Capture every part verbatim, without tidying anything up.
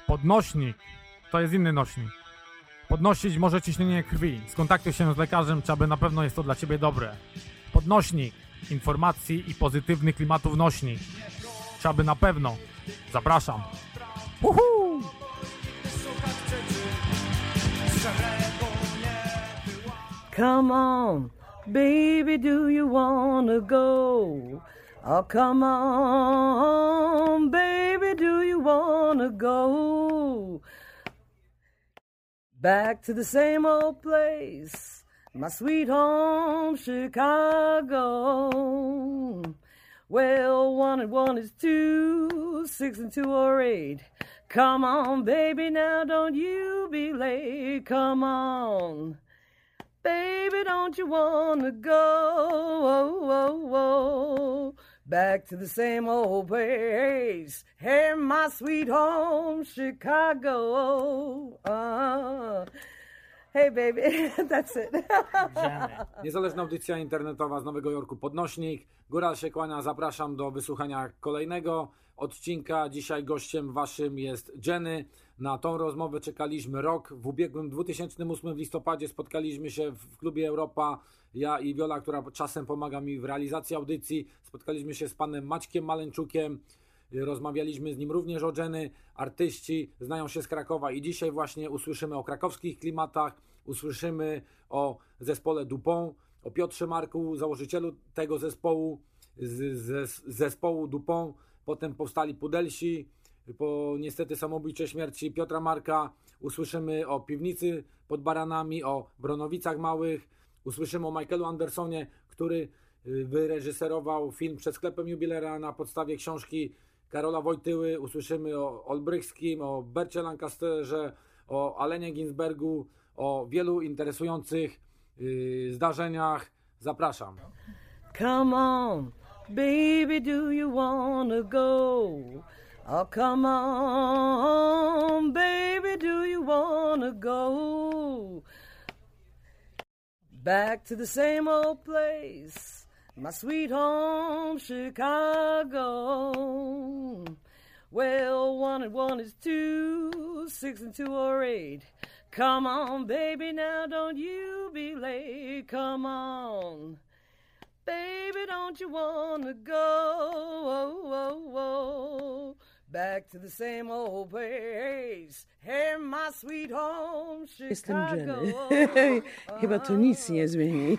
Podnośnik to jest inny nośnik. Podnosić może ciśnienie krwi. Skontaktuj się z lekarzem, czy aby na pewno jest to dla Ciebie dobre. Podnośnik informacji i pozytywny klimatów nośnik. Czy aby na pewno. Zapraszam. Uhu! Come on, baby, do you wanna go? Oh, come on, baby, do you wanna go? Back to the same old place, my sweet home, Chicago. Well, one and one is two, six and two are eight. Come on, baby, now don't you be late. Come on, baby, don't you wanna go? Oh, oh, oh. Back to the same old place. Hey, my sweet home, Chicago. Uh, hey, baby, that's it. Niezależna audycja internetowa z Nowego Jorku, Podnośnik. Góral się kłania, zapraszam do wysłuchania kolejnego odcinka. Dzisiaj gościem waszym jest Jenny. Na tą rozmowę czekaliśmy rok. W ubiegłym dwutysięcznym ósmym w listopadzie spotkaliśmy się w klubie Europa. Ja i Wiola, która czasem pomaga mi w realizacji audycji. Spotkaliśmy się z panem Maćkiem Maleńczukiem. Rozmawialiśmy z nim również o Jenny. Artyści znają się z Krakowa i dzisiaj właśnie usłyszymy o krakowskich klimatach. Usłyszymy o zespole Dupont, o Piotrze Marku, założycielu tego zespołu, z, z, z zespołu Dupont. Potem powstali Pudelsi. Po niestety samobójczej śmierci Piotra Marka usłyszymy o Piwnicy pod Baranami, o Bronowicach Małych, usłyszymy o Michaelu Andersonie, który wyreżyserował film Przed sklepem jubilera na podstawie książki Karola Wojtyły, usłyszymy o Olbrychskim, o Bercie Lancasterze, o Alenie Ginsbergu, o wielu interesujących yy, zdarzeniach. Zapraszam. Come on, baby, do you wanna go? Oh, come on, baby, do you wanna go? Back to the same old place, my sweet home, Chicago. Well, one and one is two, six and two are eight. Come on, baby, now don't you be late. Come on, baby, don't you wanna go? Oh, oh, oh. Back to the same old place. Hey, my sweet home, Chicago. Jestem Jenny. Chyba to nic nie zmieni.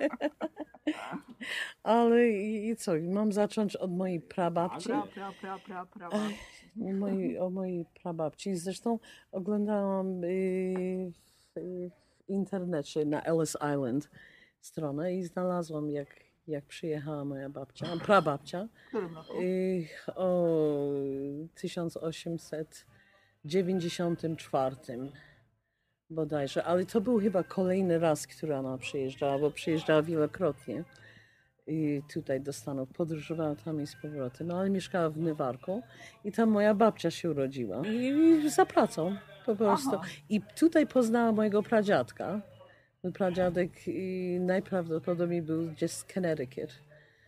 Ale i co, mam zacząć od mojej prababci? Pra, pra, pra, pra, pra, Moi, o mojej prababci. Zresztą oglądałam y, w, w internecie na Ellis Island stronę i znalazłam, jak, jak przyjechała moja babcia, prababcia. Y, o tysiąc osiemset dziewięćdziesiątym czwartym bodajże, ale to był chyba kolejny raz, który ona przyjeżdżała, bo przyjeżdżała wielokrotnie i tutaj do Stanów, podróżowała tam i z powrotem, no, ale mieszkała w Newarku i tam moja babcia się urodziła i, i za pracą po prostu. Aha. I tutaj poznała mojego pradziadka. Mój pradziadek i najprawdopodobniej był gdzieś z Connecticut.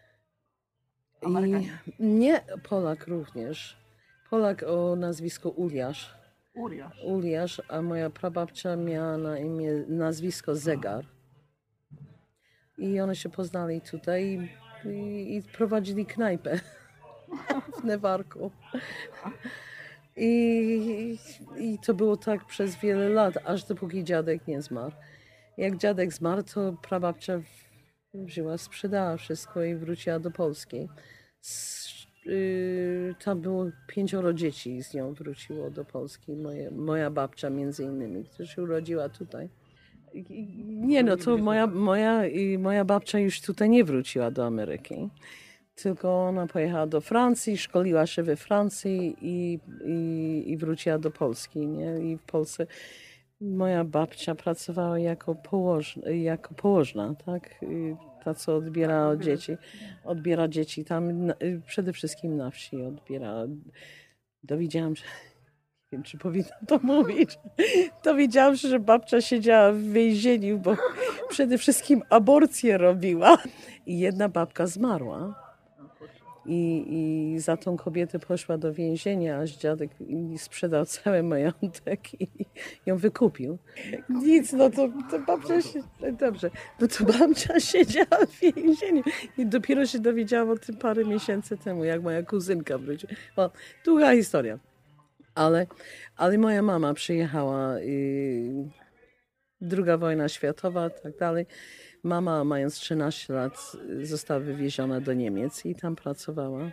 I nie, Polak również. Polak o nazwisku Uliasz. Uliasz. Uliasz, a moja prababcia miała na imię, nazwisko Zegar. I one się poznali tutaj i, i prowadzili knajpę w Newarku. I, I to było tak przez wiele lat, aż dopóki dziadek nie zmarł. Jak dziadek zmarł, to prababcia wzięła, sprzedała wszystko i wróciła do Polski. Z, y, tam było pięcioro dzieci i z nią wróciło do Polski. Moje, moja babcia między innymi, która się urodziła tutaj. Nie no, to moja, moja, moja babcia już tutaj nie wróciła do Ameryki. Tylko ona pojechała do Francji, szkoliła się we Francji i, i, i wróciła do Polski. Nie? I w Polsce moja babcia pracowała jako położna, jako położna, tak? Ta, co odbiera dzieci. Odbiera dzieci tam, przede wszystkim na wsi odbiera. Dowiedziałam się, nie wiem, czy powinnam to mówić. Dowiedziałam się, że babcia siedziała w więzieniu, bo przede wszystkim aborcję robiła. I jedna babka zmarła. I, I za tą kobietę poszła do więzienia, aż dziadek i sprzedał cały majątek i ją wykupił. Nic, no to, to babcia się, dobrze, no to babcia siedziała w więzieniu i dopiero się dowiedziała o tym parę miesięcy temu, jak moja kuzynka wróciła. No, długa historia. Ale, ale moja mama przyjechała, y, druga wojna światowa, tak dalej. Mama, mając trzynaście lat, została wywieziona do Niemiec i tam pracowała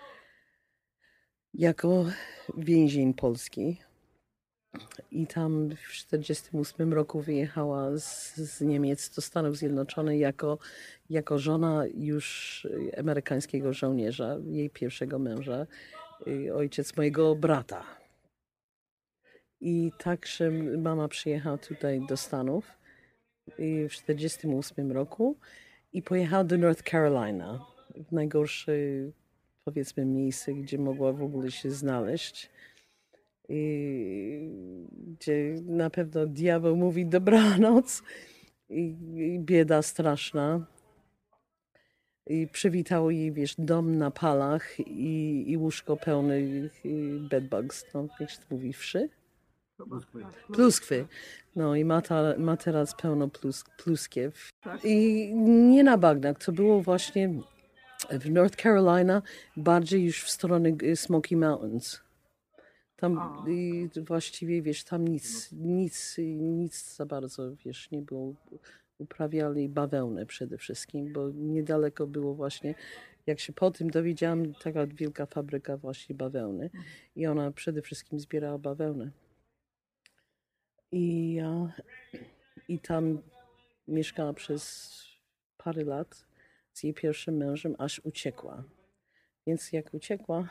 jako więzień polski. I tam w tysiąc dziewięćset czterdziestym ósmym roku wyjechała z, z Niemiec do Stanów Zjednoczonych jako, jako żona już amerykańskiego żołnierza, jej pierwszego męża, ojciec mojego brata. I także mama przyjechała tutaj do Stanów w tysiąc dziewięćset czterdziestym ósmym roku i pojechała do North Carolina, w najgorsze, powiedzmy, miejsce, gdzie mogła w ogóle się znaleźć. I gdzie na pewno diabeł mówi dobranoc i, i bieda straszna. I przywitało jej, wiesz, dom na palach i, i łóżko pełne bedbugs, no, jak się to mówi, wszy? Pluskwy. No i mata, materac pełno plus, pluskiew. I nie na bagnach, to było właśnie w North Carolina, bardziej już w stronę Smoky Mountains. Tam i właściwie, wiesz, tam nic, nic, nic za bardzo, wiesz, nie było. Uprawiali bawełnę przede wszystkim, bo niedaleko było właśnie, jak się po tym dowiedziałam, taka wielka fabryka właśnie bawełny. I ona przede wszystkim zbierała bawełnę. I, i tam mieszkała przez parę lat z jej pierwszym mężem, aż uciekła. Więc jak uciekła,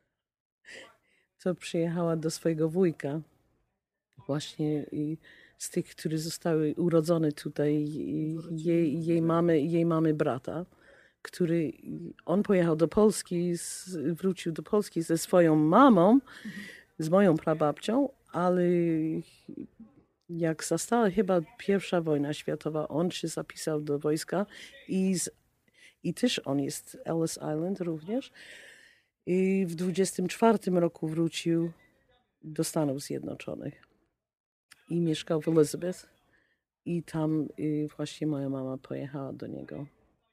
to przyjechała do swojego wujka, właśnie i z tych, którzy zostały urodzone tutaj, jej, jej, mamy, jej mamy brata, który, on pojechał do Polski, z, wrócił do Polski ze swoją mamą, z moją prababcią, ale jak zastała chyba pierwsza wojna światowa, on się zapisał do wojska i, z, i też on jest Ellis Island również. I w dwudziestym czwartym roku wrócił do Stanów Zjednoczonych i mieszkał w Elizabeth i tam i właśnie moja mama pojechała do niego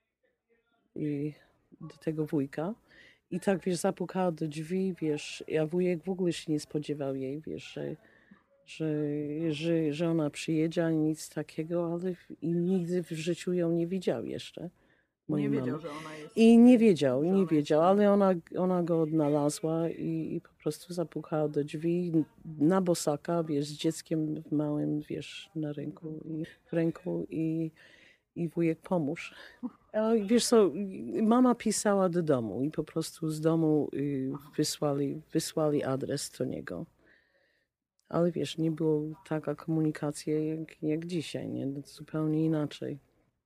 i do tego wujka i tak, wiesz, zapukała do drzwi, wiesz, a wujek w ogóle się nie spodziewał jej, wiesz, że, że, że, że ona przyjedzie, ani nic takiego, ale i nigdy w życiu ją nie widział jeszcze. Nie wiedział, mamy. że ona jest... I nie wiedział, nie wiedział, ale ona, ona go odnalazła i, i po prostu zapukała do drzwi na bosaka, wiesz, z dzieckiem małym, wiesz, na ręku i w ręku i, i wujek pomóż. A wiesz co, mama pisała do domu i po prostu z domu wysłali, wysłali adres do niego. Ale wiesz, nie było taka komunikacja jak, jak dzisiaj, nie? Zupełnie inaczej.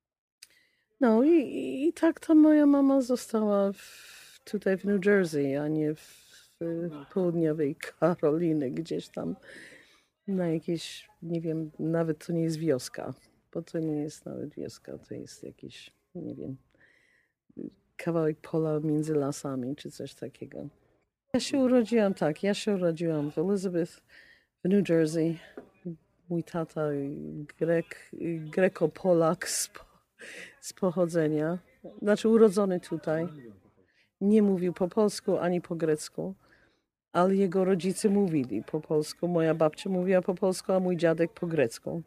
No i, i tak ta moja mama została w, tutaj w New Jersey, a nie w, w południowej Karoliny, gdzieś tam na jakieś, nie wiem, nawet to nie jest wioska, bo to nie jest nawet wioska, to jest jakiś, nie wiem, kawałek pola między lasami czy coś takiego. Ja się urodziłam, tak, ja się urodziłam w Elizabeth, w New Jersey. Mój tata Grek, Greko-Polak z z pochodzenia, znaczy urodzony tutaj. Nie mówił po polsku ani po grecku, ale jego rodzice mówili po polsku. Moja babcia mówiła po polsku, a mój dziadek po grecku.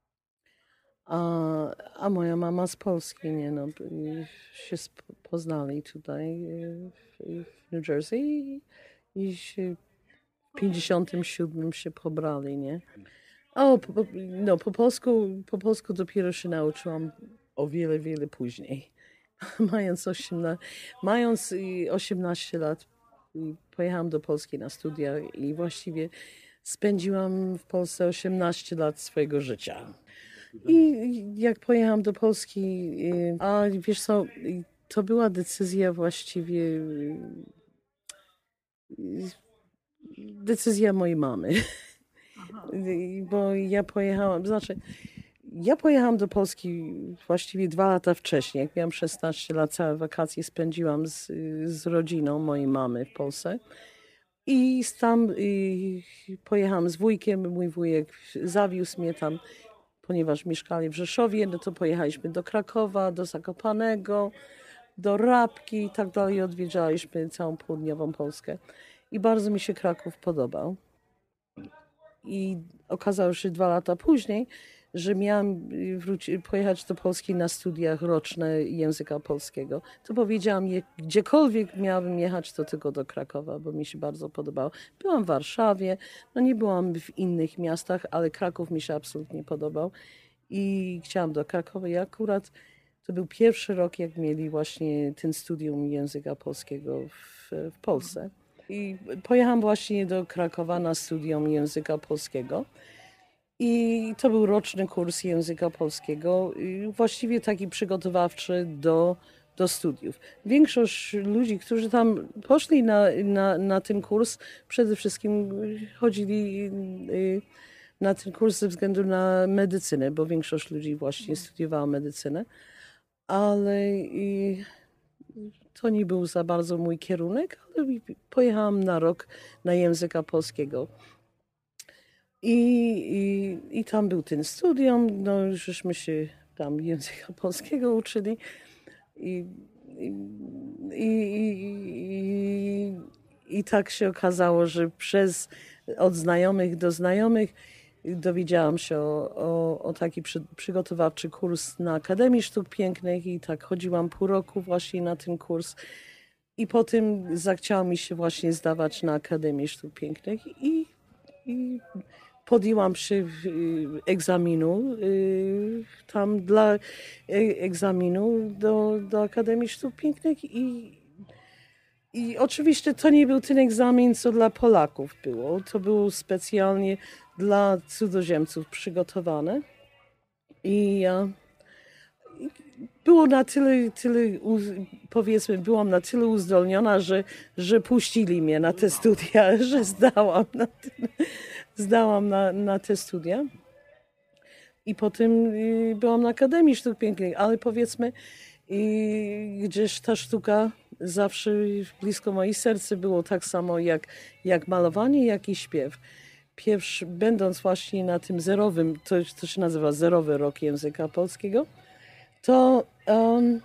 A, a moja mama z Polski, nie no, się poznali tutaj w, w New Jersey i, i się w pięćdziesiątym siódmym się pobrali, nie? O, po, no po polsku, po polsku dopiero się nauczyłam o wiele, wiele później. Mając, osiemnaście, mając osiemnaście lat pojechałam do Polski na studia i właściwie spędziłam w Polsce osiemnaście lat swojego życia. I jak pojechałam do Polski, a wiesz co, to była decyzja właściwie, decyzja mojej mamy. Bo ja pojechałam, znaczy ja pojechałam do Polski właściwie dwa lata wcześniej. Jak miałam szesnaście lat, całe wakacje spędziłam z, z rodziną mojej mamy w Polsce. I tam i pojechałam z wujkiem, mój wujek zawiózł mnie tam, ponieważ mieszkali w Rzeszowie, no to pojechaliśmy do Krakowa, do Zakopanego, do Rabki i tak dalej. Odwiedzaliśmy całą południową Polskę. I bardzo mi się Kraków podobał. I okazało się dwa lata później, że miałam wróci, pojechać do Polski na studiach roczne języka polskiego. To powiedziałam, je, gdziekolwiek miałabym jechać, to tylko do Krakowa, bo mi się bardzo podobało. Byłam w Warszawie, no nie byłam w innych miastach, ale Kraków mi się absolutnie podobał i chciałam do Krakowa. I akurat to był pierwszy rok, jak mieli właśnie ten studium języka polskiego w, w Polsce. I pojechałam właśnie do Krakowa na studium języka polskiego. I to był roczny kurs języka polskiego, właściwie taki przygotowawczy do, do studiów. Większość ludzi, którzy tam poszli na, na, na ten kurs, przede wszystkim chodzili na ten kurs ze względu na medycynę, bo większość ludzi właśnie studiowała medycynę, ale to nie był za bardzo mój kierunek, ale pojechałam na rok na języka polskiego. I, i, I tam był ten studium, no żeśmy się tam języka polskiego uczyli i, i, i, i, i tak się okazało, że przez od znajomych do znajomych dowiedziałam się o, o, o taki przy, przygotowawczy kurs na Akademii Sztuk Pięknych i tak chodziłam pół roku właśnie na ten kurs i potem zachciało mi się właśnie zdawać na Akademię Sztuk Pięknych i, i podjęłam się egzaminu, tam dla egzaminu do, do Akademii Sztuk Pięknych i, i oczywiście to nie był ten egzamin, co dla Polaków było. To było specjalnie dla cudzoziemców przygotowane i było na tyle, tyle powiedzmy, byłam na tyle uzdolniona, że, że puścili mnie na te studia, że zdałam na ten, zdałam na, na te studia. I potem byłam na Akademii Sztuk Pięknych, ale powiedzmy, gdzieś ta sztuka zawsze blisko moje serce było tak samo jak, jak malowanie, jak i śpiew. Pierwszy, będąc właśnie na tym zerowym, to, to się nazywa zerowy rok języka polskiego, to um,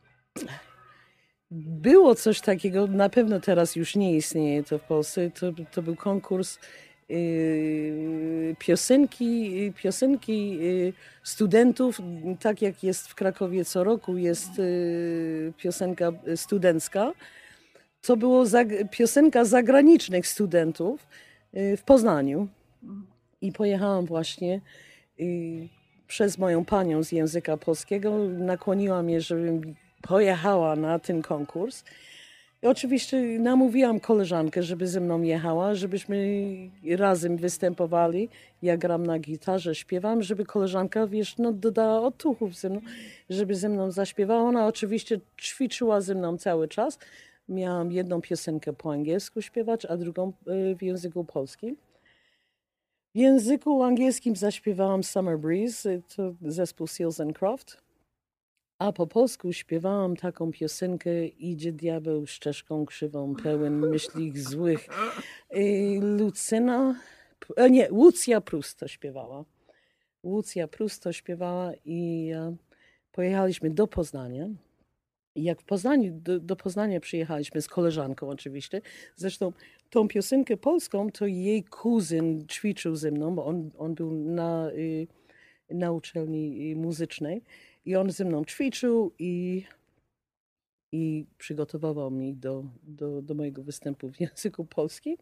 było coś takiego, na pewno teraz już nie istnieje to w Polsce, to, to był konkurs yy, piosenki, piosenki yy, studentów, tak jak jest w Krakowie co roku, jest yy, piosenka studencka. To było zag- piosenka zagranicznych studentów yy, w Poznaniu i pojechałam właśnie yy, przez moją panią z języka polskiego, nakłoniła mnie, żebym pojechała na ten konkurs. I oczywiście namówiłam koleżankę, żeby ze mną jechała, żebyśmy razem występowali. Ja gram na gitarze, śpiewam, żeby koleżanka, wiesz, no, dodała otuchów ze mną, żeby ze mną zaśpiewała. Ona oczywiście ćwiczyła ze mną cały czas. Miałam jedną piosenkę po angielsku śpiewać, a drugą w języku polskim. W języku angielskim zaśpiewałam Summer Breeze, to zespół Seals and Croft, a po polsku śpiewałam taką piosenkę Idzie diabeł ścieżką krzywą, pełen myśli złych. Lucyna, nie, Łucja Prus to śpiewała. Łucja Prus to śpiewała i pojechaliśmy do Poznania. I jak w Poznaniu, do, do Poznania przyjechaliśmy z koleżanką oczywiście, zresztą tą piosenkę polską to jej kuzyn ćwiczył ze mną, bo on, on był na, y, na uczelni muzycznej i on ze mną ćwiczył i, i przygotowywał mnie do, do, do mojego występu w języku polskim.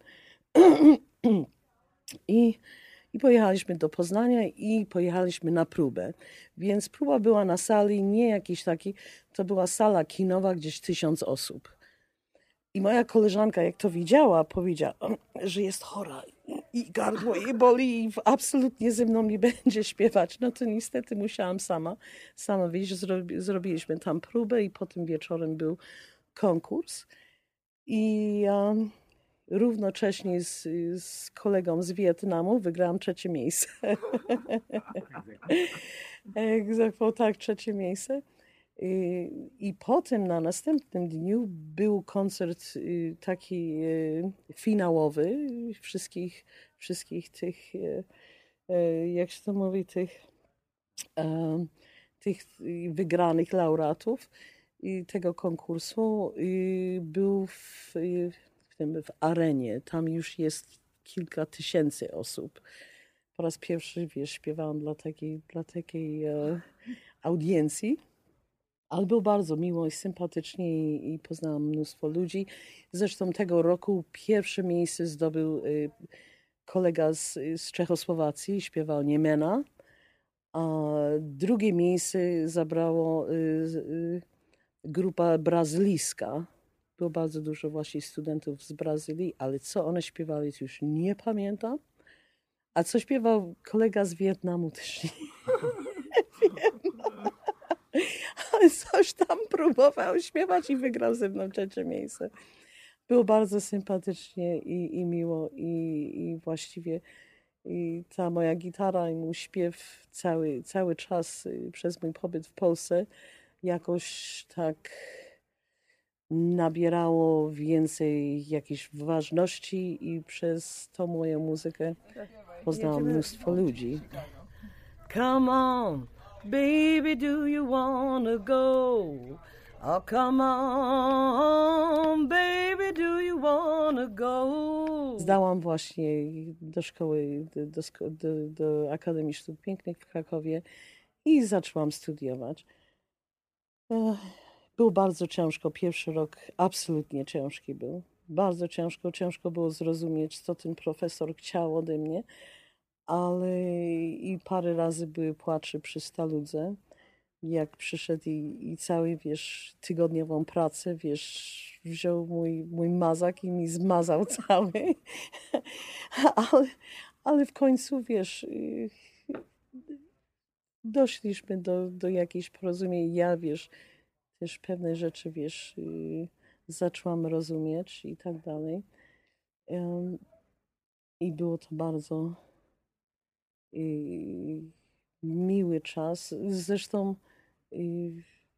I, I pojechaliśmy do Poznania i pojechaliśmy na próbę. Więc próba była na sali, nie jakiś taki, to była sala kinowa, gdzieś tysiąc osób. I moja koleżanka, jak to widziała, powiedziała, że jest chora i gardło jej boli i absolutnie ze mną nie będzie śpiewać. No to niestety musiałam sama, sama wyjść. Zrobi, zrobiliśmy tam próbę i potem wieczorem był konkurs. I um, równocześnie z, z kolegą z Wietnamu wygrałam trzecie miejsce. Egzekwo, tak, trzecie miejsce. I, I potem na następnym dniu był koncert y, taki y, finałowy wszystkich, wszystkich tych, y, y, jak się to mówi, tych, y, tych wygranych laureatów i tego konkursu. Y, był w, y, w, tym, w arenie. Tam już jest kilka tysięcy osób. Po raz pierwszy, wiesz, śpiewałam dla takiej, dla takiej e, audiencji. Ale było bardzo miło i sympatycznie i, i poznałam mnóstwo ludzi. Zresztą tego roku pierwsze miejsce zdobył y, kolega z, z Czechosłowacji, śpiewał Niemena, a drugie miejsce zabrało y, y, grupa brazylijska. Było bardzo dużo właśnie studentów z Brazylii, ale co one śpiewali, to już nie pamiętam. A co śpiewał kolega z Wietnamu, też nie wiem. Ale coś tam próbował śpiewać i wygrał ze mną trzecie miejsce. Było bardzo sympatycznie i, i miło i, i właściwie i ta moja gitara i mój śpiew cały, cały czas przez mój pobyt w Polsce jakoś tak nabierało więcej jakiejś ważności i przez tą moją muzykę poznałam mnóstwo ludzi. Come on, baby, do you wanna go? Oh, come on, baby, do you wanna go? Zdałam właśnie do szkoły, do, do, do, do Akademii Sztuk Pięknych w Krakowie i zaczęłam studiować. Było bardzo ciężko. Pierwszy rok absolutnie ciężki był. Bardzo ciężko. Ciężko było zrozumieć, co ten profesor chciał ode mnie. Ale i parę razy były płacze przy Staludze, jak przyszedł i, i cały, wiesz, tygodniową pracę, wiesz, wziął mój, mój mazak i mi zmazał cały. ale, ale w końcu, wiesz, doszliśmy do, do jakiejś porozumień. Ja, wiesz, też pewne rzeczy, wiesz, zaczęłam rozumieć i tak dalej. I było to bardzo I miły czas. Zresztą i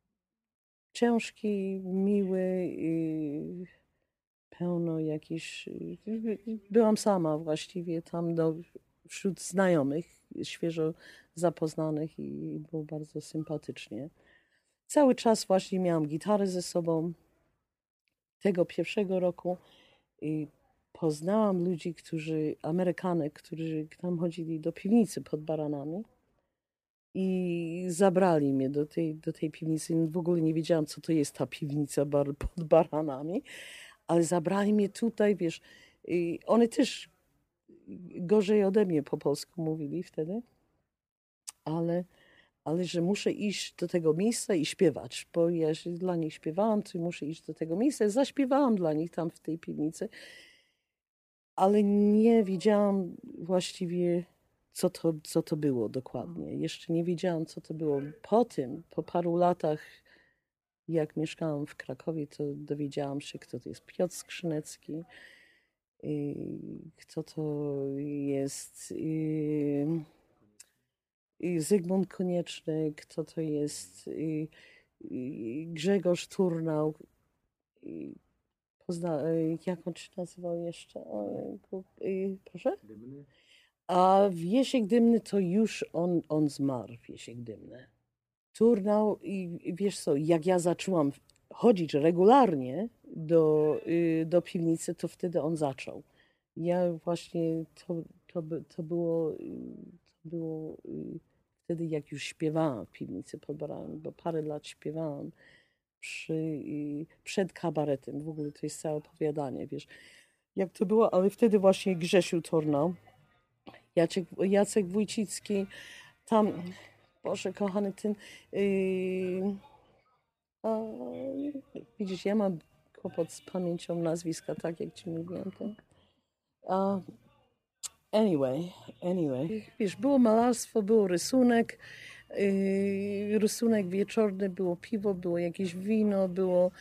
ciężki, miły, i pełno jakichś... Byłam sama właściwie tam do, wśród znajomych, świeżo zapoznanych i było bardzo sympatycznie. Cały czas właśnie miałam gitarę ze sobą. Tego pierwszego roku i poznałam ludzi, którzy, Amerykanek, którzy tam chodzili do piwnicy pod Baranami i zabrali mnie do tej, do tej piwnicy. W ogóle nie wiedziałam, co to jest ta piwnica bar, pod Baranami, ale zabrali mnie tutaj, wiesz, i one też gorzej ode mnie po polsku mówili wtedy, ale, ale że muszę iść do tego miejsca i śpiewać, bo ja dla nich śpiewałam, to muszę iść do tego miejsca. Zaśpiewałam dla nich tam w tej piwnicy. Ale nie wiedziałam właściwie, co to, co to było dokładnie. Jeszcze nie wiedziałam, co to było. Po tym, po paru latach, jak mieszkałam w Krakowie, to dowiedziałam się, kto to jest Piotr Skrzynecki, i kto to jest i, i Zygmunt Konieczny, kto to jest i, i Grzegorz Turnał. I, Pozna, jak on się nazywał jeszcze? O, proszę? Dymny. A Wiesiek Dymny to już on, on zmarł, Wiesiek Dymny. Turnał i, i wiesz co, jak ja zaczęłam chodzić regularnie do, do piwnicy, to wtedy on zaczął. Ja właśnie, to, to, to, było, to było wtedy, jak już śpiewałam w piwnicy pod Baranami, bo parę lat śpiewałam. Przy, przed kabaretem. W ogóle to jest całe opowiadanie, wiesz, jak to było, ale wtedy właśnie Grzesiu Turnał, Jacek, Jacek Wójcicki, tam, Boże kochany, ten yy, a, widzisz, ja mam kłopot z pamięcią nazwiska, tak jak ci mówiłam. Ten. A, anyway, anyway, wiesz, było malarstwo, było rysunek, Yy, rysunek wieczorny, było piwo, było jakieś wino, było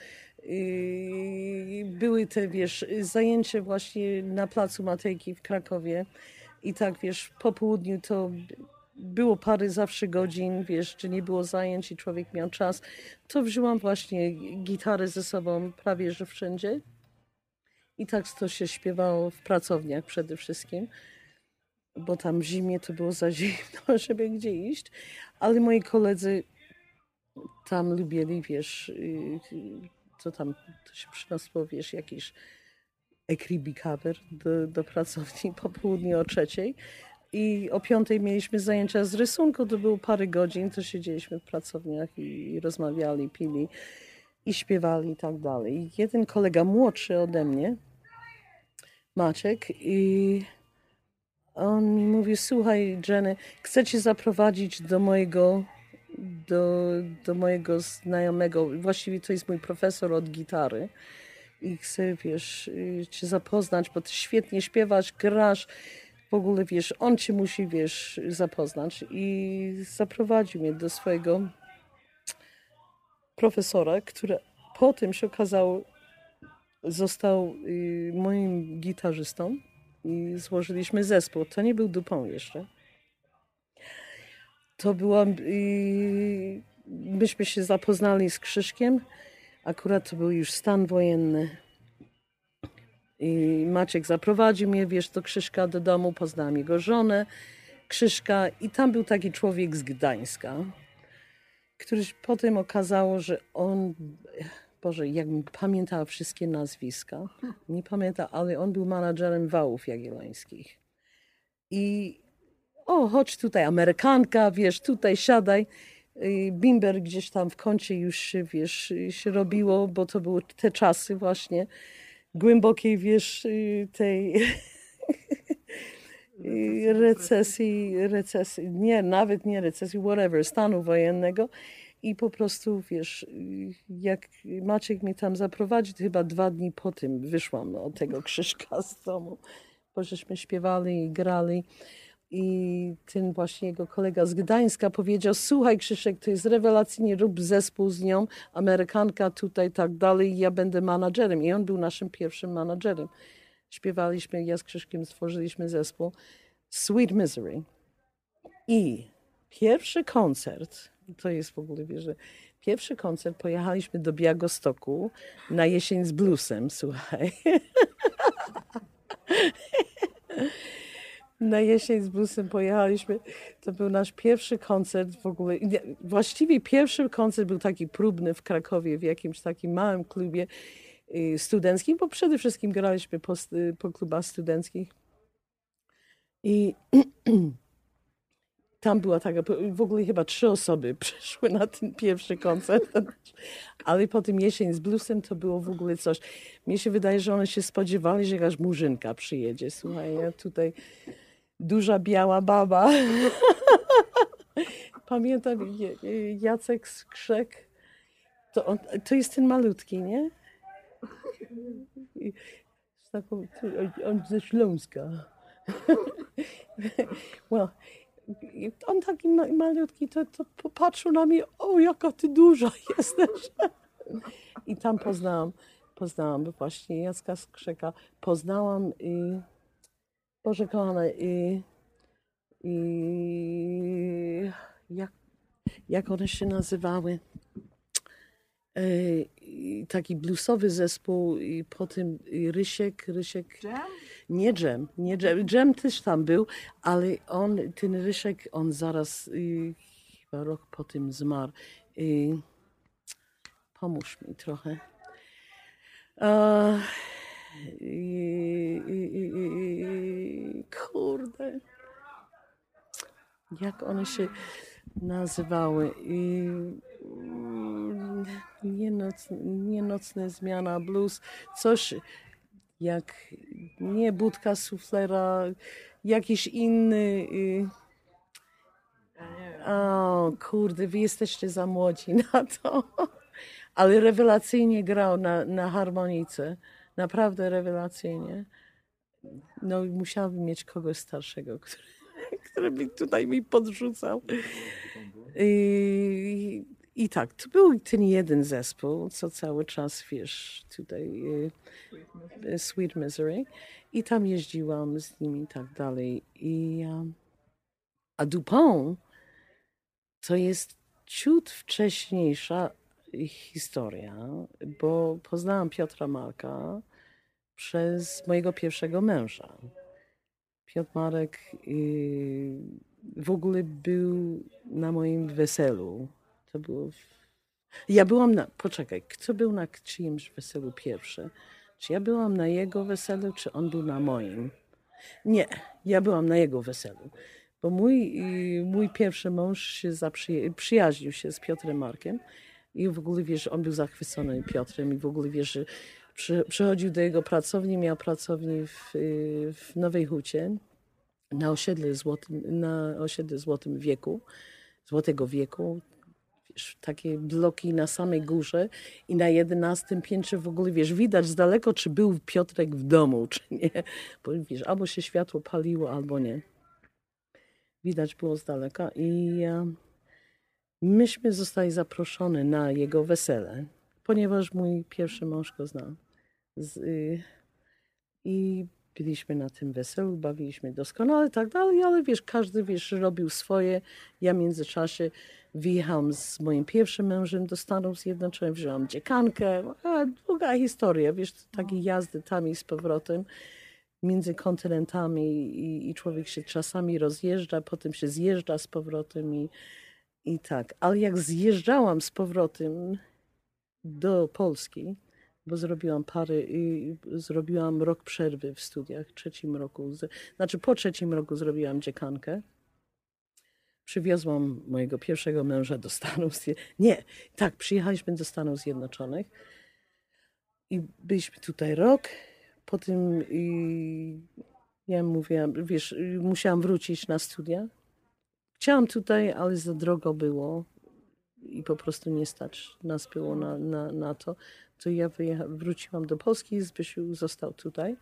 I były te, wiesz, zajęcia właśnie na Placu Matejki w Krakowie i tak, wiesz, po południu to było parę zawsze godzin, wiesz, czy nie było zajęć i człowiek miał czas, to wzięłam właśnie gitarę ze sobą prawie, że wszędzie i tak to się śpiewało w pracowniach przede wszystkim, bo tam w zimie to było za zimno, żeby gdzie iść, ale moi koledzy tam lubili, wiesz, co tam to się przyniosło, wiesz, jakiś ekribikawer do, do pracowni po południu o trzeciej i o piątej mieliśmy zajęcia z rysunku, to było parę godzin, to siedzieliśmy w pracowniach i, i rozmawiali, pili i śpiewali i tak dalej. I jeden kolega młodszy ode mnie, Maciek, i on mi mówi, słuchaj Jenny, chcę cię zaprowadzić do mojego Do, do mojego znajomego, właściwie to jest mój profesor od gitary i chcę, wiesz, cię zapoznać, bo ty świetnie śpiewasz, grasz, w ogóle, wiesz, on cię musi, wiesz, zapoznać i zaprowadził mnie do swojego profesora, który potem się okazało, został moim gitarzystą i złożyliśmy zespół. To nie był Dupont jeszcze. To była, i myśmy się zapoznali z Krzyszkiem, akurat to był już stan wojenny. I Maciek zaprowadził mnie, wiesz, do Krzyszka do domu, poznałem jego żonę, Krzyszka i tam był taki człowiek z Gdańska, który potem okazało, że on, Boże, jakbym pamiętała wszystkie nazwiska, nie pamiętam, ale on był menadżerem Wałów Jagiellońskich. I o, chodź tutaj, Amerykanka, wiesz, tutaj siadaj. Bimber gdzieś tam w kącie już się, wiesz, się robiło, bo to były te czasy właśnie głębokiej, wiesz, tej recesji, recesji, nie, nawet nie recesji, whatever, stanu wojennego. I po prostu, wiesz, jak Maciek mnie tam zaprowadził, to chyba dwa dni po tym wyszłam od tego Krzyżka z domu, bo żeśmy śpiewali i grali. I ten właśnie jego kolega z Gdańska powiedział, słuchaj Krzyszek, to jest rewelacyjnie, rób zespół z nią, Amerykanka tutaj, tak dalej, ja będę menadżerem. I on był naszym pierwszym menadżerem. Śpiewaliśmy, ja z Krzyszkiem stworzyliśmy zespół Sweet Misery. I pierwszy koncert, to jest w ogóle, wiesz, że pierwszy koncert pojechaliśmy do Białegostoku na jesień z bluesem, słuchaj. Na jesień z bluesem pojechaliśmy. To był nasz pierwszy koncert w ogóle. Właściwie pierwszy koncert był taki próbny w Krakowie, w jakimś takim małym klubie studenckim, bo przede wszystkim graliśmy po, po klubach studenckich. I tam była taka, w ogóle chyba trzy osoby przyszły na ten pierwszy koncert, ale po tym jesień z bluesem to było w ogóle coś. Mnie się wydaje, że one się spodziewali, że jakaś murzynka przyjedzie. Słuchaj, ja tutaj duża biała baba. Pamiętam Jacek Skrzek. To, on, to jest ten malutki, nie? On ze Śląska. Well, on taki malutki, to, to popatrzył na mnie, o jaka ty duża jesteś. I tam poznałam, poznałam właśnie Jacka Skrzeka, poznałam i Boże kochana, i, i jak, jak one się nazywały? I taki bluesowy zespół i potem Rysiek, Rysiek... Dżem? Nie Dżem, nie Dżem. Dżem też tam był, ale on, ten Rysiek, on zaraz y, chyba rok po tym zmarł. Y, pomóż mi trochę. Uh, y, y, y, y, kurde. Jak one się nazywały? Y, Nie, noc, nie nocna zmiana, blues, coś jak, nie budka suflera, jakiś inny. Y... O kurde, wy jesteście za młodzi na to. Ale rewelacyjnie grał na, na harmonice. Naprawdę rewelacyjnie. No musiałabym mieć kogoś starszego, który, który by tutaj mi podrzucał. I, I tak, to był ten jeden zespół, co cały czas, wiesz, tutaj y, Sweet Misery. I tam jeździłam z nimi i tak dalej. I, um, a Dupont to jest ciut wcześniejsza historia, bo poznałam Piotra Marka przez mojego pierwszego męża. Piotr Marek y, w ogóle był na moim weselu. To było. W... Ja byłam na. Poczekaj, kto był na czyimś weselu pierwszy? Czy ja byłam na jego weselu, czy on był na moim? Nie, ja byłam na jego weselu. Bo mój, y, mój pierwszy mąż się zaprzy... przyjaźnił się z Piotrem Markiem i w ogóle wiesz, on był zachwycony Piotrem i w ogóle wiesz, że przy, przychodził do jego pracowni, miał pracownię w, y, w Nowej Hucie na osiedle Złotym, na osiedle Złotym Wieku, Złotego Wieku. Wiesz, takie bloki na samej górze i na jedenastym piętrze w ogóle, wiesz, widać z daleko, czy był Piotrek w domu, czy nie. Bo wiesz, albo się światło paliło, albo nie. Widać było z daleka i uh, myśmy zostali zaproszeni na jego wesele, ponieważ mój pierwszy mąż go znał. Z, y, I byliśmy na tym weselu, bawiliśmy doskonale i tak dalej, ale wiesz, każdy, wiesz, robił swoje. Ja w międzyczasie wyjechałam z moim pierwszym mężem do Stanów Zjednoczonych, wzięłam dziekankę, a długa historia, wiesz, takie jazdy tam i z powrotem między kontynentami i, i człowiek się czasami rozjeżdża, potem się zjeżdża z powrotem i, i tak. Ale jak zjeżdżałam z powrotem do Polski, bo zrobiłam parę, y, zrobiłam rok przerwy w studiach, w trzecim roku, z, znaczy po trzecim roku zrobiłam dziekankę. Przywiozłam mojego pierwszego męża do Stanów Zjednoczonych. Nie, tak, przyjechaliśmy do Stanów Zjednoczonych i byliśmy tutaj rok. Potem y, ja mówiłam, wiesz, y, musiałam wrócić na studia. Chciałam tutaj, ale za drogo było i po prostu nie stać nas było na, na, na to. To ja wyjecha- wróciłam do Polski, Zbysiu został tutaj.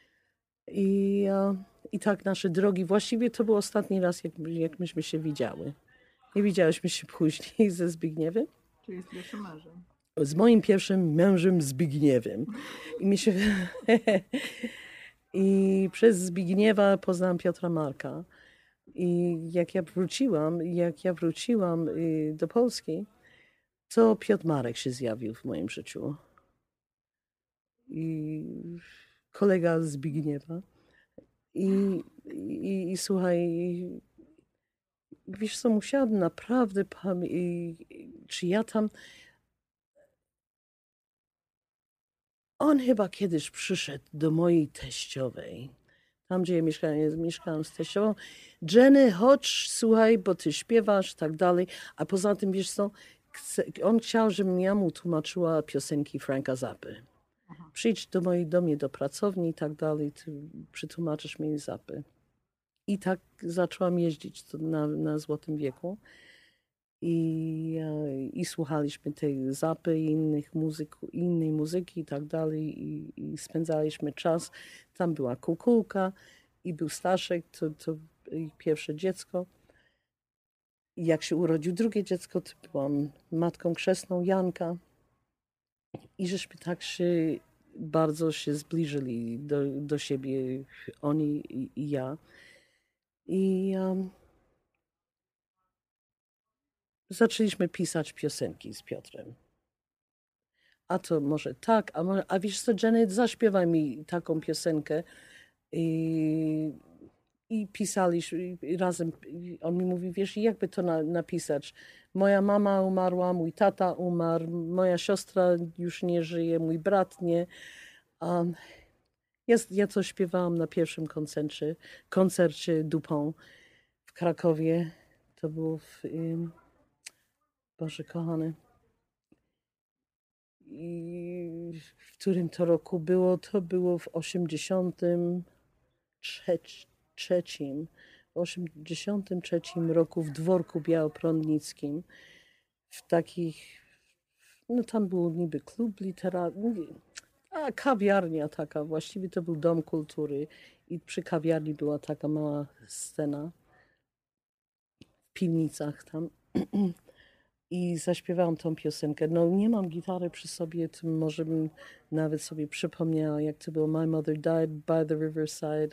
I, uh, I tak nasze drogi, właściwie to był ostatni raz, jak, jak myśmy się widziały. Nie widziałyśmy się później ze Zbigniewem. Czyli z pierwszym mężem. Z moim pierwszym mężem Zbigniewem. I mi się... I przez Zbigniewa poznałam Piotra Marka. I jak ja wróciłam, jak ja wróciłam do Polski, to Piotr Marek się zjawił w moim życiu. I kolega Zbigniewa. I, i, i słuchaj, wiesz co, musiałabym naprawdę pamiętać, czy ja tam... On chyba kiedyś przyszedł do mojej teściowej. Tam, gdzie ja mieszkałam, mieszkałam z teściową. Jenny, chodź, słuchaj, bo ty śpiewasz, tak dalej. A poza tym, wiesz co, on chciał, żebym ja mu tłumaczyła piosenki Franka Zappy. Przyjdź do mojej domu, do pracowni i tak dalej, ty przetłumaczysz mi Zappy. I tak zaczęłam jeździć na, na Złotym Wieku. I, i słuchaliśmy tej Zappy i innych muzyk, innej muzyki i tak dalej i, i spędzaliśmy czas. Tam była Kukułka i był Staszek, to, to pierwsze dziecko. I jak się urodził drugie dziecko, to byłam matką chrzestną Janka. I żeśmy tak się bardzo się zbliżyli do, do siebie, oni i, i ja. I um, zaczęliśmy pisać piosenki z Piotrem. A to może tak, a, może, a wiesz co, Janet, zaśpiewaj mi taką piosenkę. I, i pisaliśmy i razem. I on mi mówi, wiesz, jakby to na, napisać? Moja mama umarła, mój tata umarł, moja siostra już nie żyje, mój brat nie. Um, ja, ja to śpiewałam na pierwszym koncercie, koncercie Dupont w Krakowie. To było w... Um, Boże kochany. I w którym to roku było? To było w osiemdziesiątym trzecim. W osiemdziesiątym trzecim roku w Dworku Białoprądnickim. W takich... No tam był niby klub literacki, a kawiarnia taka. Właściwie to był dom kultury. I przy kawiarni była taka mała scena. W piwnicach tam. i zaśpiewałam tą piosenkę. No nie mam gitary przy sobie, to może bym nawet sobie przypomniała, jak to było. My mother died by the riverside.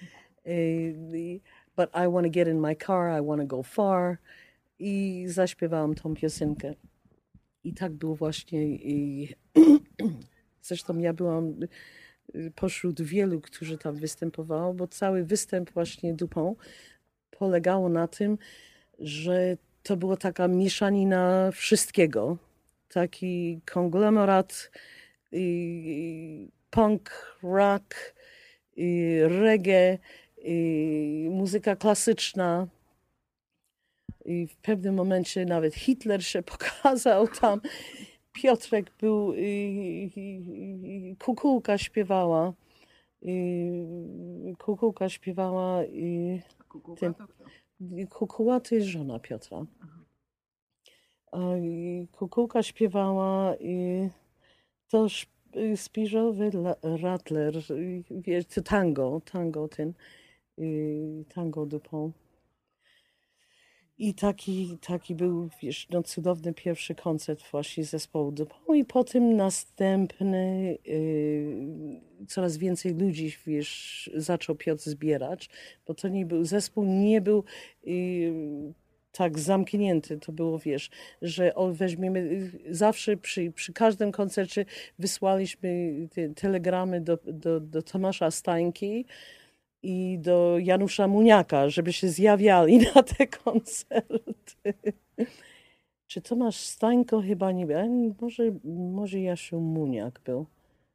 But I want to get in my car, I want to go far. I zaśpiewałam tą piosenkę. I tak było właśnie. I zresztą ja byłam pośród wielu, którzy tam występowało, bo cały występ właśnie Dupont polegało na tym, że to była taka mieszanina wszystkiego. Taki konglomerat i punk, rock, i reggae, i muzyka klasyczna. I w pewnym momencie nawet Hitler się pokazał tam. Piotrek był, i, i, i Kukułka śpiewała. I, Kukułka śpiewała i Kukułka to kto? Kukuła to jest żona Piotra. A i Kukułka śpiewała i to Spiżowy Rattler, wiesz, to tango, tango ten, tango Dupont. I taki, taki był, wiesz, no cudowny pierwszy koncert właśnie zespołu Dupont i potem następny, yy, coraz więcej ludzi, wiesz, zaczął Piotr zbierać, bo to nie był, zespół nie był yy, tak zamknięty, to było, wiesz, że o, weźmiemy, zawsze przy, przy każdym koncercie wysłaliśmy te telegramy do, do, do Tomasza Stańki i do Janusza Muniaka, żeby się zjawiali na te koncerty. Czy Tomasz Stańko chyba nie był? Może, może Jasiu Muniak był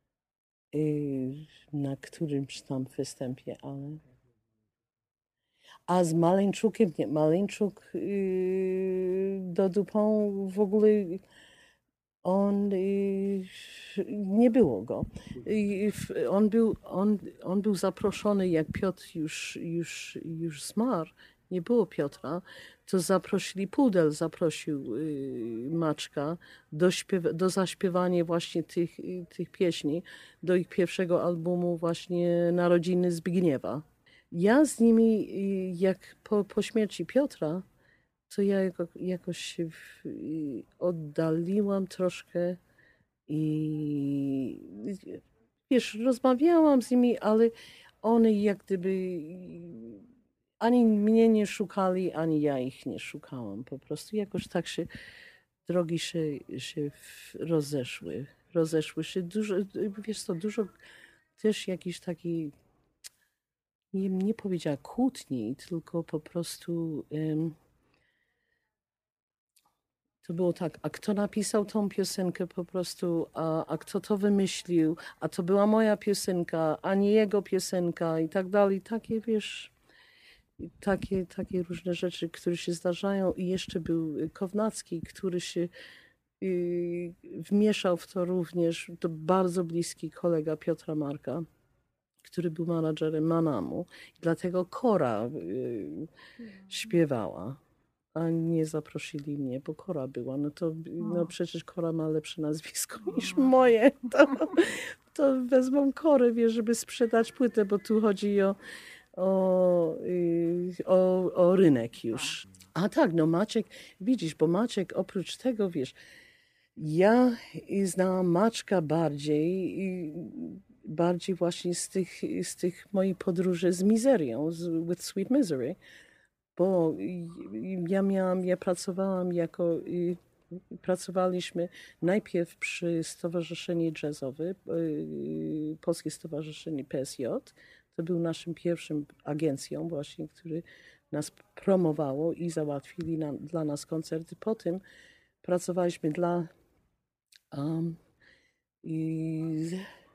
na którymś tam występie, ale... A z Maleńczukiem, nie, Maleńczuk yy, do Dupont w ogóle on yy, nie było go. Yy, on, był, on, on był zaproszony, jak Piotr już, już, już zmarł, nie było Piotra, to zaprosili, Pudel zaprosił yy, Maczka do, śpiew, do zaśpiewania właśnie tych, yy, tych pieśni, do ich pierwszego albumu właśnie Narodziny Zbigniewa. Ja z nimi, jak po, po śmierci Piotra, to ja jako, jakoś się w, oddaliłam troszkę i wiesz, rozmawiałam z nimi, ale one jak gdyby ani mnie nie szukali, ani ja ich nie szukałam. Po prostu jakoś tak się drogi się, się rozeszły. Rozeszły się dużo, wiesz co, dużo też jakiś taki, nie, nie powiedziała kłótni, tylko po prostu um, to było tak, a kto napisał tą piosenkę po prostu, a, a kto to wymyślił, a to była moja piosenka, a nie jego piosenka i tak dalej. Takie, wiesz, takie, takie różne rzeczy, które się zdarzają. I jeszcze był Kownacki, który się y, wmieszał w to również, to bardzo bliski kolega Piotra Marka, który był menadżerem Manamu. I dlatego Kora y, śpiewała, a nie zaprosili mnie, bo Kora była. No to no przecież Kora ma lepsze nazwisko niż moje. To, to wezmą Korę, wiesz, żeby sprzedać płytę, bo tu chodzi o, o, y, o, o rynek już. A tak, no Maciek, widzisz, bo Maciek oprócz tego, wiesz, ja znałam Maczka bardziej i bardziej właśnie z tych, z tych moich podróży z mizerią, z With Sweet Misery, bo ja miałam, ja pracowałam jako, pracowaliśmy najpierw przy Stowarzyszeniu Jazzowe, Polskie Stowarzyszenie P S J, to był naszym pierwszym agencją właśnie, który nas promowało i załatwili na, dla nas koncerty. Potem pracowaliśmy dla um, i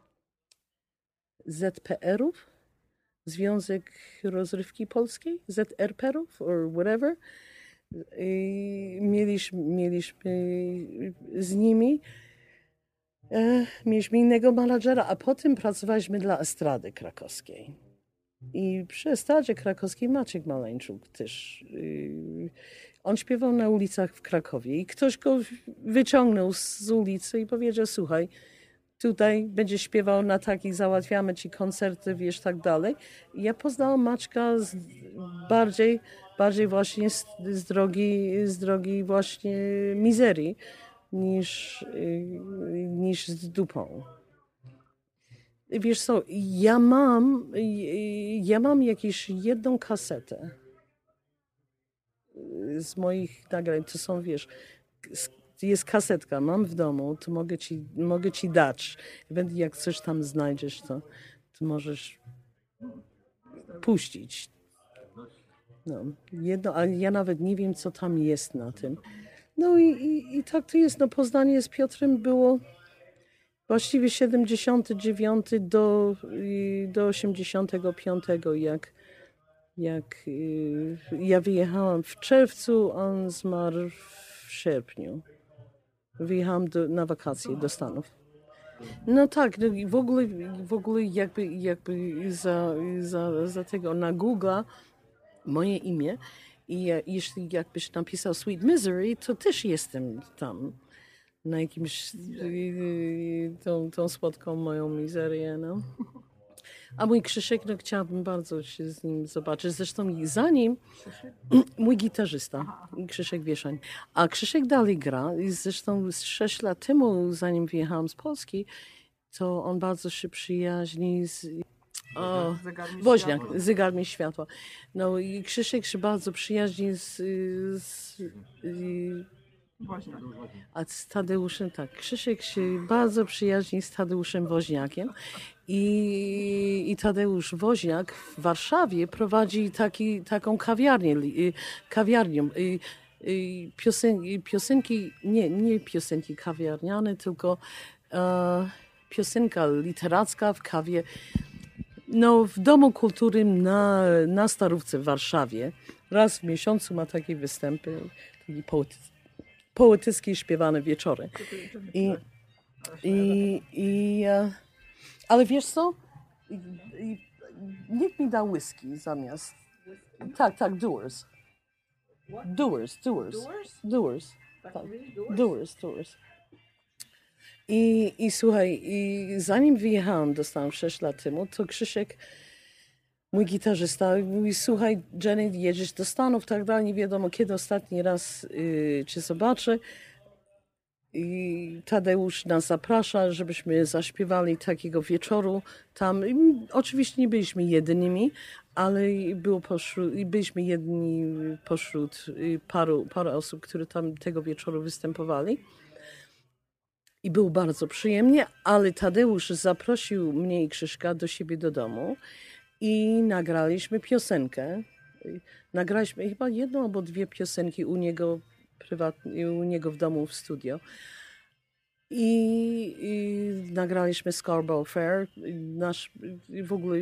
Z P R-ów, Związek Rozrywki Polskiej, Z R P R-ów, or whatever. I mieliśmy, mieliśmy z nimi, e, mieliśmy innego menadżera, a potem pracowaliśmy dla Estrady Krakowskiej. I przy Estradzie Krakowskiej Maciek Maleńczuk też. Y, on śpiewał na ulicach w Krakowie i ktoś go wyciągnął z ulicy i powiedział, słuchaj, tutaj będzie śpiewał na takich, załatwiamy ci koncerty, wiesz, tak dalej. I ja poznałam Maćka z, bardziej bardziej właśnie z, z, drogi, z drogi właśnie mizerii niż, y, niż z dupą. Wiesz co, ja mam, y, ja mam jakąś jedną kasetę z moich nagrań. To są, wiesz, jest kasetka, mam w domu, to mogę ci, mogę ci dać. Jak coś tam znajdziesz, to, to możesz puścić. No, jedno, ale ja nawet nie wiem, co tam jest na tym. No i, i, i tak to jest. No, poznanie z Piotrem było właściwie siedemdziesiąty dziewiąty do, do osiemdziesiątego piątego, jak, jak y, ja wyjechałam w czerwcu, on zmarł w sierpniu. Wyjechałam do, na wakacje do Stanów. No tak, no i w ogóle, w ogóle jakby, jakby za, za, za tego na Google'a moje imię i ja, jeśli jakbyś napisał Sweet Misery, to też jestem tam na jakimś tą, tą słodką moją mizerię, no. A mój Krzysiek, no chciałabym bardzo się z nim zobaczyć. Zresztą zanim mój gitarzysta, Krzysiek Wieszań, a Krzysiek dalej gra. I zresztą sześć lat temu, zanim wyjechałam z Polski, to on bardzo się przyjaźni z o, Woźniak, Zegar mi światła. No i Krzysiek się bardzo przyjaźni z, z, z Woźniak. a z Tadeuszem, tak, Krzysiek się bardzo przyjaźni z Tadeuszem Woźniakiem i, i Tadeusz Woźniak w Warszawie prowadzi taki, taką kawiarnię, kawiarnię piosen, piosenki, nie, nie piosenki kawiarniane, tylko e, piosenka literacka w kawie. No, w Domu Kultury na, na Starówce w Warszawie raz w miesiącu ma takie występy, takie poety, poetyckie śpiewane wieczory. I, i, i, ale wiesz co? I, i, nikt mi da whisky zamiast. Tak, tak, Doers. Doers, Doers. Doers. Tak. Doers, Doers. I, I słuchaj, i zanim wyjechałam do Stanów sześć lat temu, to Krzysiek, mój gitarzysta, mówi, słuchaj, Jenny, jedziesz do Stanów, tak dalej, nie wiadomo kiedy ostatni raz y, cię zobaczę. I Tadeusz nas zaprasza, żebyśmy zaśpiewali takiego wieczoru tam. I oczywiście nie byliśmy jedynymi, ale było pośród, byliśmy jedni pośród paru, paru osób, które tam tego wieczoru występowali. I było bardzo przyjemnie, ale Tadeusz zaprosił mnie i Krzyśka do siebie do domu i nagraliśmy piosenkę. Nagraliśmy chyba jedną albo dwie piosenki u niego prywatnie, u niego w domu w studio. I, i nagraliśmy Scarborough Fair. Nasz, w ogóle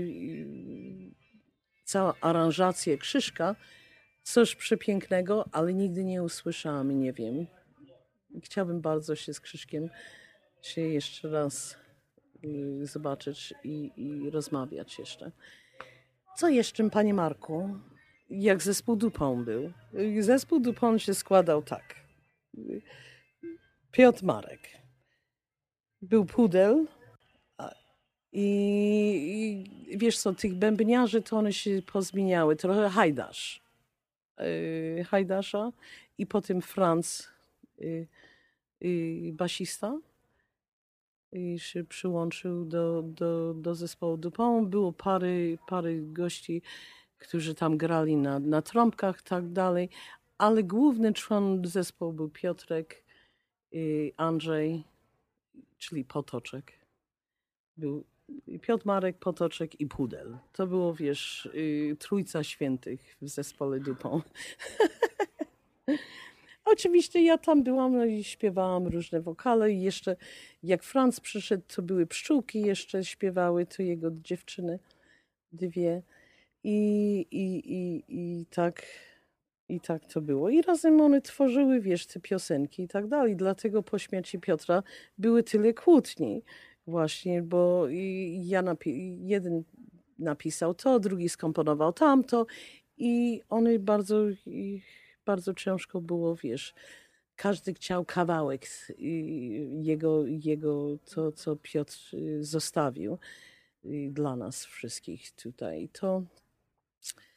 cała aranżacja Krzyśka, coś przepięknego, ale nigdy nie usłyszałam i nie wiem. Chciałabym bardzo się z Krzyśkiem się jeszcze raz y, zobaczyć i, i rozmawiać jeszcze. Co jeszcze, panie Marku? Jak zespół Dupont był? Zespół Dupont się składał tak. Piotr Marek. Był Pudel. I, i wiesz co, tych bębniarzy to one się pozmieniały. Trochę Hajdasz. Yy, Hajdasza. I potem Franz, yy, yy, basista. I się przyłączył do, do, do zespołu Dupont. Było pary, pary gości, którzy tam grali na, na trąbkach i tak dalej. Ale główny człon zespołu był Piotrek, yy, Andrzej, czyli Potoczek. Był Piotr Marek, Potoczek i Pudel. To było, wiesz, yy, trójca świętych w zespole Dupont. Oczywiście ja tam byłam, no i śpiewałam różne wokale i jeszcze jak Franz przyszedł, to były pszczółki jeszcze śpiewały, to jego dziewczyny dwie i, i, i, i tak i tak to było. I razem one tworzyły, wiesz, te piosenki i tak dalej. Dlatego po śmierci Piotra były tyle kłótni właśnie, bo ja napi- jeden napisał to, drugi skomponował tamto i one bardzo... I, bardzo ciężko było, wiesz, każdy chciał kawałek jego, jego to, co Piotr zostawił dla nas wszystkich tutaj. To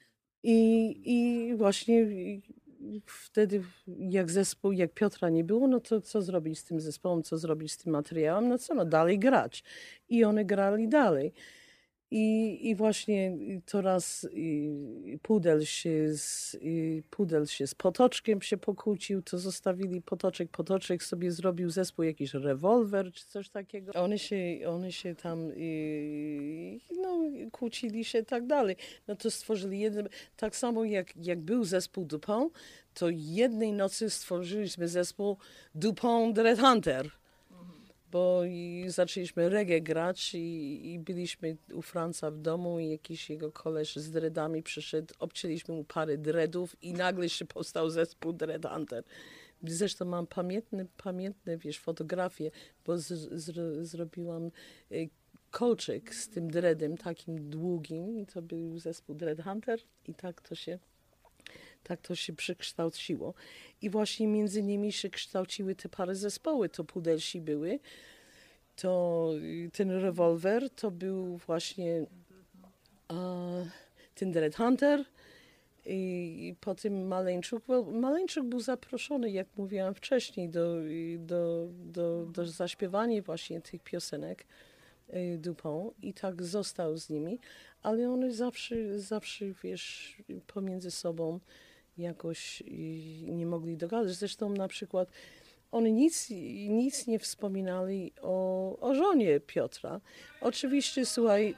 I, i właśnie wtedy, jak zespół, jak Piotra nie było, no to co zrobić z tym zespołem, co zrobić z tym materiałem? No co, no dalej grać. I one grali dalej. I, i właśnie to raz i Pudel się z, i Pudel się z Potoczkiem się pokłócił, to zostawili Potoczek. Potoczek sobie zrobił zespół, jakiś Rewolwer czy coś takiego. Oni się, oni się tam i, no, kłócili się i tak dalej. No to stworzyli jeden, tak samo jak, jak był zespół Dupont, to jednej nocy stworzyliśmy zespół Dupont Dread Hunter. Bo i zaczęliśmy reggae grać i, i byliśmy u Franca w domu i jakiś jego koleś z dreadami przyszedł, obcięliśmy mu parę dreadów i nagle się powstał zespół Dread Hunter. Zresztą mam pamiętne, pamiętne wiesz, fotografie, bo z, z, zrobiłam y, kolczyk z tym dreadem takim długim i to był zespół Dread Hunter i tak to się Tak to się przekształciło. I właśnie między nimi się kształciły te parę zespoły. To Pudelsi były, to ten Rewolwer, to był właśnie a, ten Dread Hunter i, i potem Maleńczuk. Well, Maleńczuk był zaproszony, jak mówiłam wcześniej, do, do, do, do zaśpiewania właśnie tych piosenek Dupont i tak został z nimi, ale one zawsze, zawsze, wiesz, pomiędzy sobą jakoś nie mogli dogadać. Zresztą na przykład oni nic, nic nie wspominali o, o żonie Piotra. Oczywiście, słuchaj,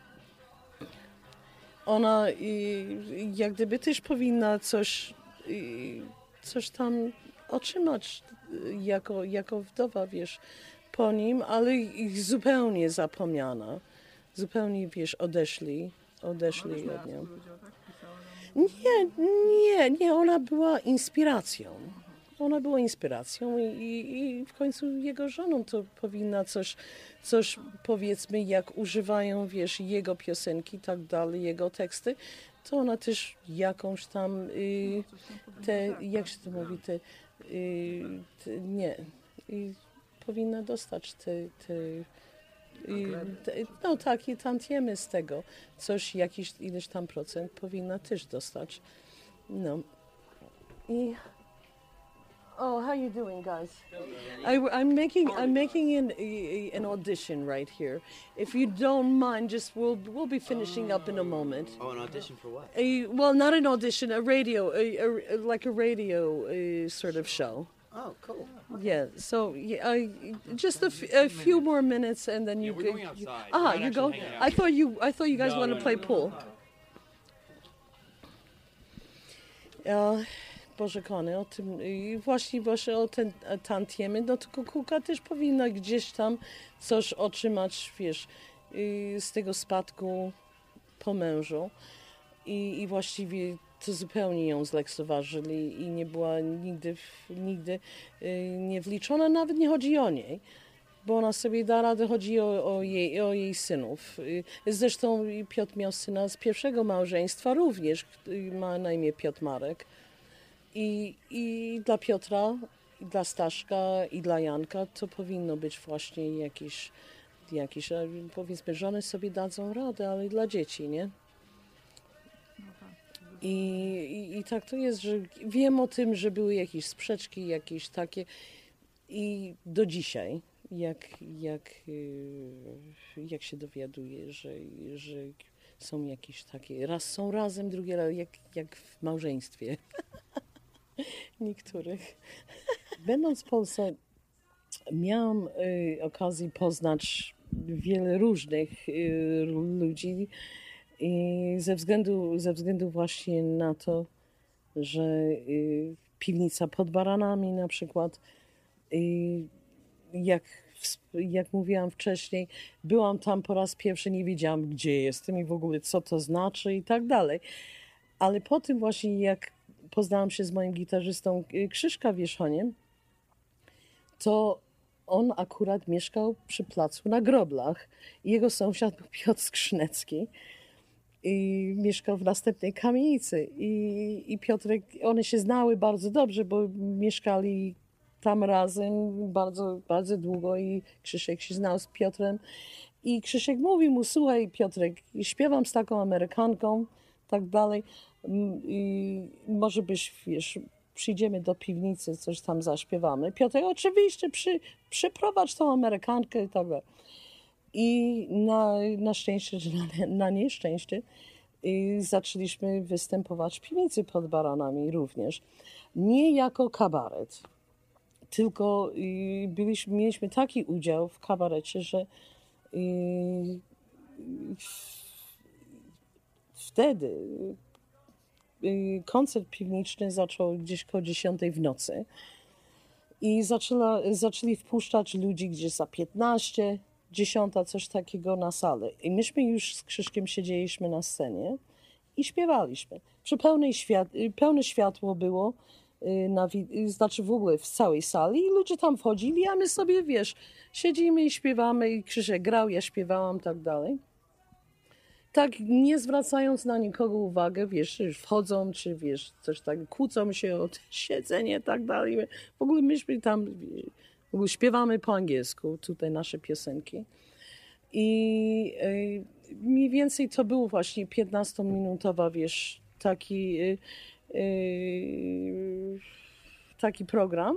ona jak gdyby też powinna coś, coś tam otrzymać jako, jako wdowa, wiesz, po nim, ale ich zupełnie zapomniano. Zupełnie, wiesz, odeszli, odeszli od nią. Nie, nie, nie, ona była inspiracją. Ona była inspiracją i, i, i w końcu jego żoną to powinna coś, coś, powiedzmy, jak używają, wiesz, jego piosenki i tak dalej, jego teksty, to ona też jakąś tam, y, te, jak się to mówi, te, y, te nie, y, powinna dostać te, te, y, te no takie tantiemy z tego, coś, jakiś ileś tam procent powinna też dostać. No. I oh, how you doing, guys? I, I'm making I'm making an a, an audition right here. If you don't mind, just we'll we'll be finishing up in a moment. Oh, an audition for what? A, well, not an audition, a radio, a, a, like a radio uh, sort of show. Oh, cool. Yeah. So yeah, I just a, f- a few more minutes, and then you we're go. going outside. Ah, We're not you go. actually hanging out. I thought you I thought you guys No, wanted no, to play no, no. pool. Ja, Boże kochany, o tym i właśnie, właśnie o ten tantiemy, no to kukułka też powinna gdzieś tam coś otrzymać, wiesz, y, z tego spadku po mężu. I, i właściwie to zupełnie ją zlekceważyli i nie była nigdy, nigdy y, nie wliczona, nawet nie chodzi o niej. Bo ona sobie da radę, chodzi o, o, jej, o jej synów. Y, Zresztą Piotr miał syna z pierwszego małżeństwa również, y, ma na imię Piotr Marek. I, I dla Piotra, i dla Staszka, i dla Janka to powinno być właśnie jakieś, jakieś, powiedzmy, żony sobie dadzą radę, ale dla dzieci, nie? I, i, I tak to jest, że wiem o tym, że były jakieś sprzeczki, jakieś takie i do dzisiaj, jak, jak, jak się dowiaduję, że, że są jakieś takie, raz są razem, drugie raz, jak, jak w małżeństwie niektórych. Będąc w Polsce, miałam y, okazję poznać wiele różnych y, ludzi i ze względu, ze względu właśnie na to, że y, piwnica pod Baranami na przykład, y, jak, jak mówiłam wcześniej, byłam tam po raz pierwszy, nie wiedziałam, gdzie jestem i w ogóle co to znaczy i tak dalej. Ale po tym właśnie, jak poznałam się z moim gitarzystą Krzyszka Wierzchoniem, to on akurat mieszkał przy placu na Groblach. Jego sąsiad był Piotr Skrzynecki i mieszkał w następnej kamienicy. I, i Piotrek, one się znały bardzo dobrze, bo mieszkali tam razem bardzo, bardzo długo i Krzysiek się znał z Piotrem. I Krzysiek mówi mu, słuchaj Piotrek, śpiewam z taką Amerykanką, tak dalej. Mm, I może byś, wiesz, przyjdziemy do piwnicy, coś tam zaśpiewamy. Piotr, oczywiście, przy, przyprowadź tą Amerykankę i tak dalej. I na, na szczęście, czy na, na nieszczęście, i zaczęliśmy występować w piwnicy pod Baranami również. Nie jako kabaret, tylko i byliśmy, mieliśmy taki udział w kabarecie, że i, wtedy i koncert piwniczny zaczął gdzieś koło dziesiątej w nocy i zaczęła, zaczęli wpuszczać ludzi gdzieś za piętnaście, dziesiąta, coś takiego na salę. I myśmy już z Krzyszkiem siedzieliśmy na scenie i śpiewaliśmy. Przy pełnej świat, pełne światło było, na, znaczy w ogóle w całej sali i ludzie tam wchodzili, a my sobie, wiesz, siedzimy i śpiewamy i Krzysiek grał, ja śpiewałam, tak dalej. Tak nie zwracając na nikogo uwagę, wiesz, już wchodzą, czy wiesz, coś tak, kłócą się o siedzenie, tak dalej. W ogóle myśmy tam, w ogóle śpiewamy po angielsku, tutaj nasze piosenki. I y, mniej więcej to był właśnie piętnastominutowa, wiesz, taki, y, y, taki program.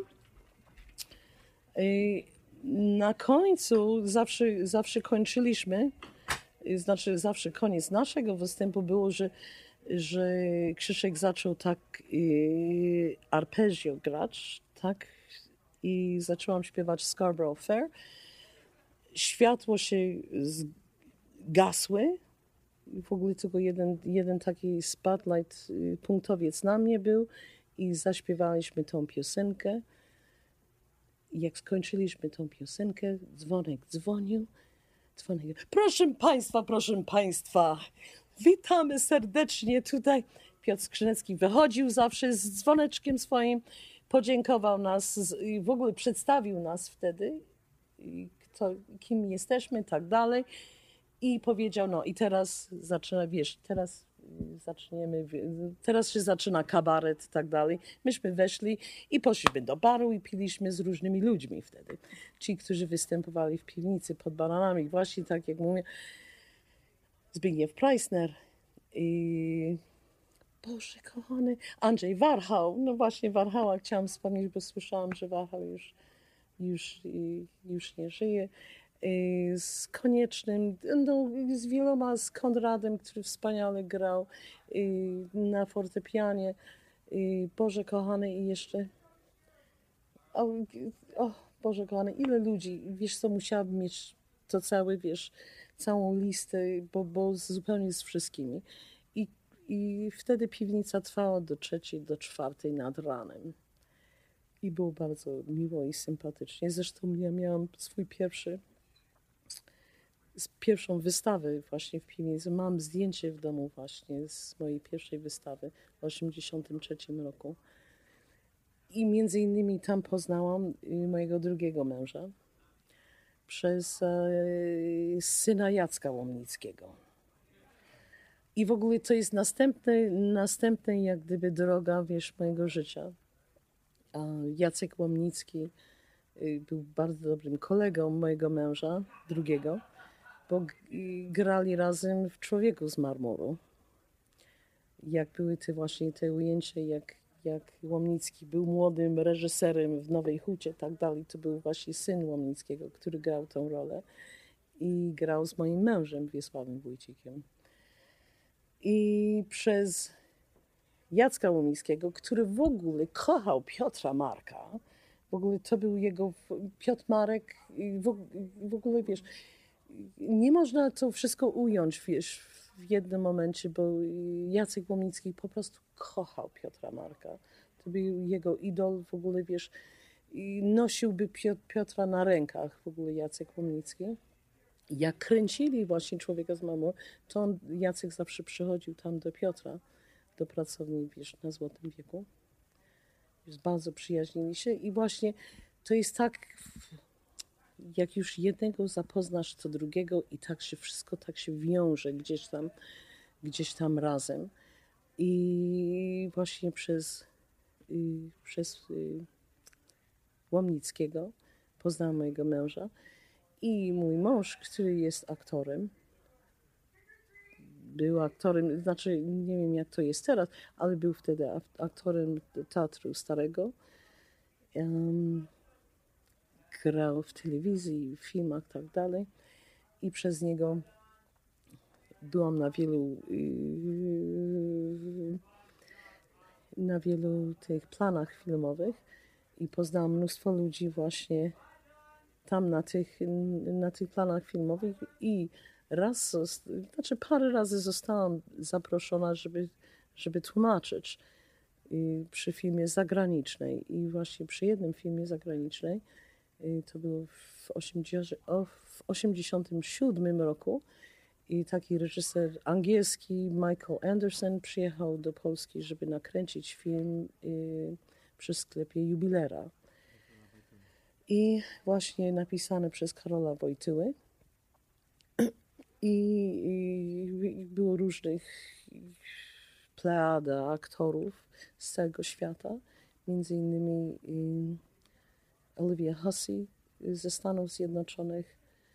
Y, na końcu zawsze, zawsze kończyliśmy, y, znaczy zawsze koniec naszego występu było, że, że Krzysiek zaczął tak y, arpeggio grać, tak, i zaczęłam śpiewać Scarborough Fair. Światło się zgasły. W ogóle tylko jeden, jeden taki spotlight, punktowiec na mnie był i zaśpiewaliśmy tą piosenkę. I jak skończyliśmy tą piosenkę, dzwonek dzwonił. Dzwonek, proszę Państwa, proszę Państwa, witamy serdecznie tutaj. Piotr Skrzynecki wychodził zawsze z dzwoneczkiem swoim, podziękował nas i w ogóle przedstawił nas wtedy, kto, kim jesteśmy, tak dalej. I powiedział, no i teraz zaczyna, wiesz, teraz zaczniemy, teraz się zaczyna kabaret, tak dalej. Myśmy weszli i poszliśmy do baru i piliśmy z różnymi ludźmi wtedy. Ci, którzy występowali w piwnicy pod Baranami. Właśnie tak jak mówię, Zbigniew Preissner i Boże kochany, Andrzej Warchał. No właśnie Warchała chciałam wspomnieć, bo słyszałam, że Warchał już, już, już nie żyje. Z Koniecznym, no, z wieloma, z Konradem, który wspaniale grał na fortepianie. Boże kochany i jeszcze... O, o Boże kochany, ile ludzi, wiesz co, musiałabym mieć to całe, wiesz, całą listę, bo, bo zupełnie z wszystkimi. I, I wtedy piwnica trwała do trzeciej, do czwartej nad ranem. I było bardzo miło i sympatycznie. Zresztą ja miałam swój pierwszy z pierwszą wystawę właśnie w piwnicy. Mam zdjęcie w domu właśnie z mojej pierwszej wystawy w osiemdziesiątym trzecim roku. I między innymi tam poznałam mojego drugiego męża przez e, syna Jacka Łomnickiego. I w ogóle to jest następny, następny jak gdyby droga, wiesz, mojego życia. A Jacek Łomnicki był bardzo dobrym kolegą mojego męża, drugiego, bo grali razem w Człowieku z marmuru. Jak były te właśnie te ujęcia, jak, jak Łomnicki był młodym reżyserem w Nowej Hucie, tak dalej, to był właśnie syn Łomnickiego, który grał tą rolę i grał z moim mężem, Wiesławem Wójcikiem. I przez Jacka Łomnickiego, który w ogóle kochał Piotra Marka, w ogóle to był jego, Piotr Marek, w, w ogóle wiesz, nie można to wszystko ująć, wiesz, w jednym momencie, bo Jacek Łomnicki po prostu kochał Piotra Marka. To był jego idol, w ogóle wiesz, i nosiłby Piotra na rękach, w ogóle Jacek Łomnicki. Jak kręcili właśnie Człowieka z marmuru, to on, Jacek zawsze przychodził tam do Piotra, do pracowni, wiesz, na Złotym Wieku. Bardzo przyjaźnili się i właśnie to jest tak, jak już jednego zapoznasz, to drugiego i tak się wszystko tak się wiąże gdzieś tam, gdzieś tam razem. I właśnie przez, przez Łomnickiego poznałam mojego męża i mój mąż, który jest aktorem, był aktorem, znaczy nie wiem jak to jest teraz, ale był wtedy aktorem Teatru Starego. Um, grał w telewizji, w filmach i tak dalej. I przez niego byłam na wielu yy, na wielu tych planach filmowych i poznałam mnóstwo ludzi właśnie tam na tych, na tych planach filmowych i raz, znaczy parę razy zostałam zaproszona, żeby, żeby tłumaczyć przy filmie zagranicznej i właśnie przy jednym filmie zagranicznej, to było w osiemdziesiątym siódmym roku i taki reżyser angielski Michael Anderson przyjechał do Polski, żeby nakręcić film przy sklepie Jubilera. I właśnie napisane przez Karola Wojtyły. I, i było różnych plejada aktorów z całego świata. Między innymi Olivia Hussey ze Stanów Zjednoczonych.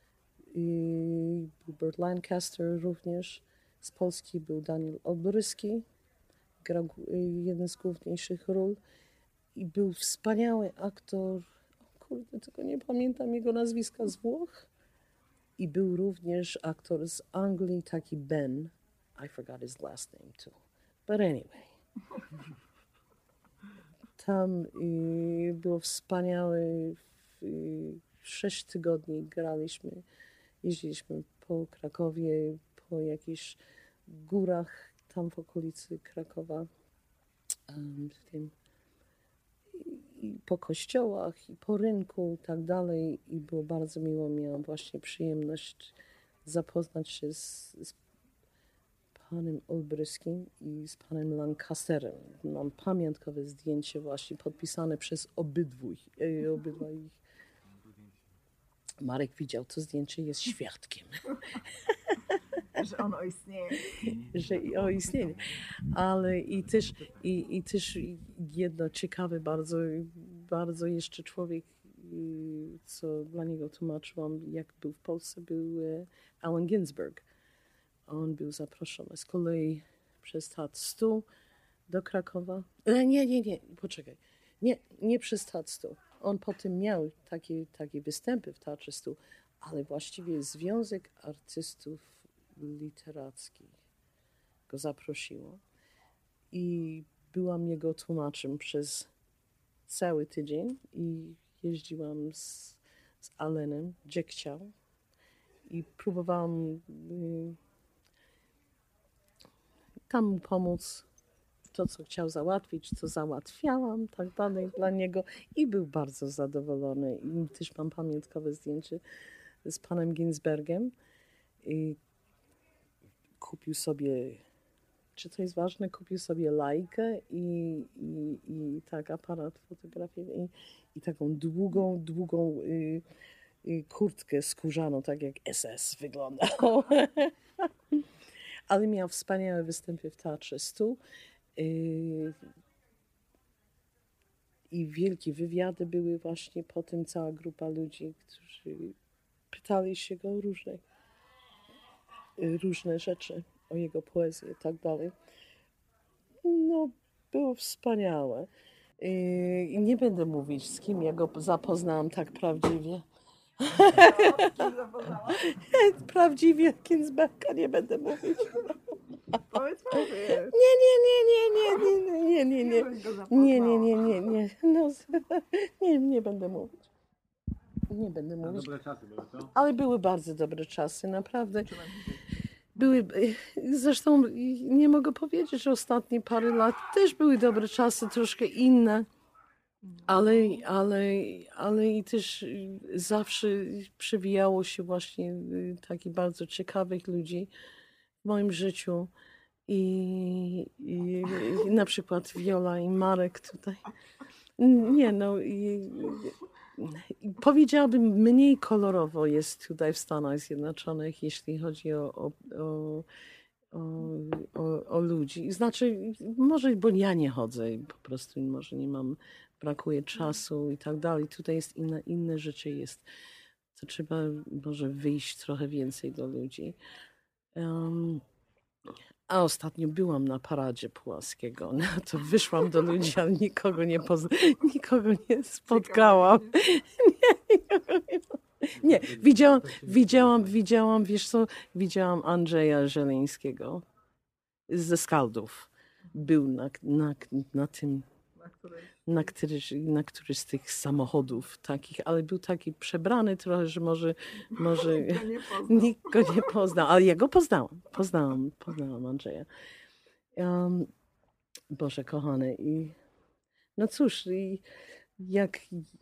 I był Burt Lancaster również. Z Polski był Daniel Olbryski. Grał jeden z główniejszych ról. I był wspaniały aktor. Kurde, tylko nie pamiętam jego nazwiska z Włoch. I był również aktor z Anglii, taki Ben. I forgot his last name too. But anyway. Tam y, było wspaniałe. Y, sześć tygodni graliśmy. Jeździliśmy po Krakowie, po jakichś górach tam w okolicy Krakowa. Um, w tym i po kościołach, i po rynku, i tak dalej. I było bardzo miło. Miałam właśnie przyjemność zapoznać się z, z panem Olbryskim i z panem Lancasterem. Mam pamiątkowe zdjęcie właśnie podpisane przez obydwu, e, obydwa ich. Marek widział to zdjęcie, jest świadkiem. Że ono istnieje. Że o istnienie. Ale i też, i, i też jedno ciekawe bardzo, bardzo jeszcze człowiek, co dla niego tłumaczyłam, jak był w Polsce, był Allen Ginsberg. On był zaproszony z kolei przez Teatr Stu do Krakowa. Nie, nie, nie, poczekaj. Nie, nie przez Teatr Stu. On potem miał takie, takie występy w Teatrze Stu, ale właściwie Związek Artystów Literackich go zaprosiło i byłam jego tłumaczem przez cały tydzień i jeździłam z, z Allenem, gdzie chciał i próbowałam y, tam mu pomóc. To, co chciał załatwić, co załatwiałam, tak dalej dla niego i był bardzo zadowolony. I też mam pamiątkowe zdjęcie z panem Ginsbergiem. I kupił sobie, czy to jest ważne, kupił sobie lajkę i, i, i tak aparat fotograficzny i, i taką długą, długą y, y, kurtkę skórzaną, tak jak S S wyglądał. Ale miał wspaniałe występy w Teatrze Stu. I wielkie wywiady były właśnie potem, cała grupa ludzi, którzy pytali się go o różne, różne rzeczy, o jego poezję i tak dalej. No, było wspaniałe. I nie będę mówić, z kim ja go zapoznałam tak prawdziwie. Prawdziwie Ginsberga nie będę mówić. Powiedz, powiedz. Nie, nie, nie, nie, nie, nie, nie, nie, nie, nie, nie, nie, nie, no, nie, nie będę mówić. Nie będę mówić. Dobre czasy były, co? Ale były bardzo dobre czasy, naprawdę. Były, zresztą nie mogę powiedzieć, że ostatnie parę lat też były dobre czasy, troszkę inne. Ale, ale, ale i też zawsze przewijało się właśnie takich bardzo ciekawych ludzi w moim życiu. I, i, i na przykład Wiola i Marek tutaj. Nie no, i, i powiedziałabym, mniej kolorowo jest tutaj w Stanach Zjednoczonych, jeśli chodzi o, o, o, o, o ludzi. Znaczy, może, bo ja nie chodzę, po prostu może nie mam, brakuje czasu i tak dalej. Tutaj jest inne, inne życie jest. To trzeba może wyjść trochę więcej do ludzi. Um, A ostatnio byłam na paradzie Puławskiego. No to wyszłam do ludzi, ale nikogo nie pozna, nikogo nie spotkałam. Nie, nikogo nie, nie, widziałam, widziałam, widziałam, wiesz co, widziałam Andrzeja Żeleńskiego ze Skaldów. Był na, na, na tym, na który, na któryś z tych samochodów takich, ale był taki przebrany trochę, że może, może nikt go nie poznał, ale ja go poznałam, poznałam, poznałam Andrzeja. Um, Boże kochany, i no cóż, i jak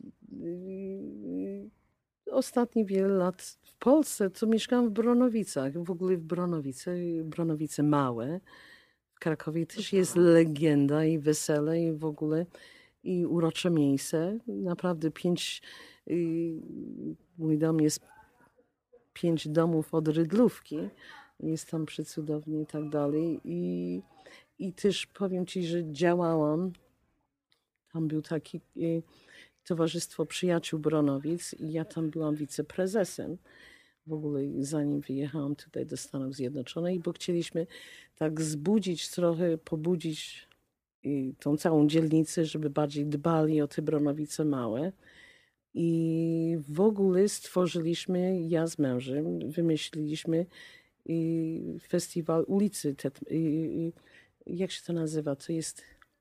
i, ostatnie wiele lat w Polsce, to mieszkałam w Bronowicach, w ogóle w Bronowice, Bronowice małe. W Krakowie też jest legenda i wesele i w ogóle i urocze miejsce. Naprawdę pięć, y, mój dom jest pięć domów od Rydlówki. Jest tam przecudownie i tak dalej. I, i też powiem ci, że działałam. Tam był taki y, Towarzystwo Przyjaciół Bronowic i ja tam byłam wiceprezesem. W ogóle zanim wyjechałam tutaj do Stanów Zjednoczonych, bo chcieliśmy tak zbudzić trochę, pobudzić tą całą dzielnicę, żeby bardziej dbali o te Bronowice małe. I w ogóle stworzyliśmy, ja z mężem, wymyśliliśmy festiwal ulicy, jak się to nazywa? To jest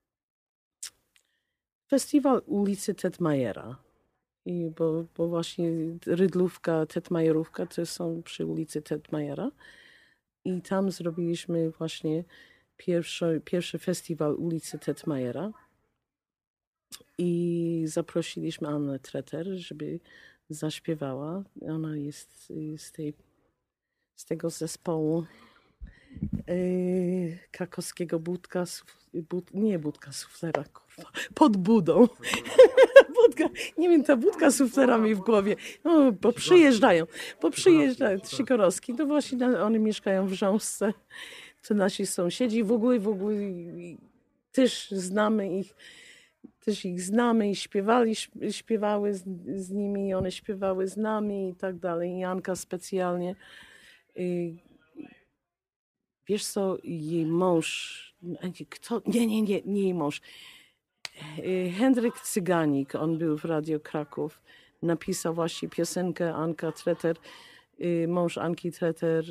festiwal ulicy Tetmajera. I bo, bo właśnie Rydlówka, Tetmajerówka to są przy ulicy Tetmajera. I tam zrobiliśmy właśnie pierwszy, pierwszy festiwal ulicy Tetmajera. I zaprosiliśmy Annę Treter, żeby zaśpiewała. Ona jest z, tej, z tego zespołu yy, krakowskiego budka, bud, nie budka suflera, kurwa, pod budą. Budka, nie wiem, ta budka z suflerami w głowie, no, bo przyjeżdżają, bo przyjeżdżają, Sikorowski, to właśnie oni mieszkają w Rząsce, to nasi sąsiedzi, w ogóle, w ogóle też znamy ich, też ich znamy i śpiewali, śpiewały z, z nimi i one śpiewały z nami i tak dalej. Janka specjalnie. I, wiesz co, jej mąż, kto, nie, nie, nie, nie jej mąż, Henryk Cyganik, on był w Radio Kraków, napisał właśnie piosenkę Anka Treter, mąż Anki Treter,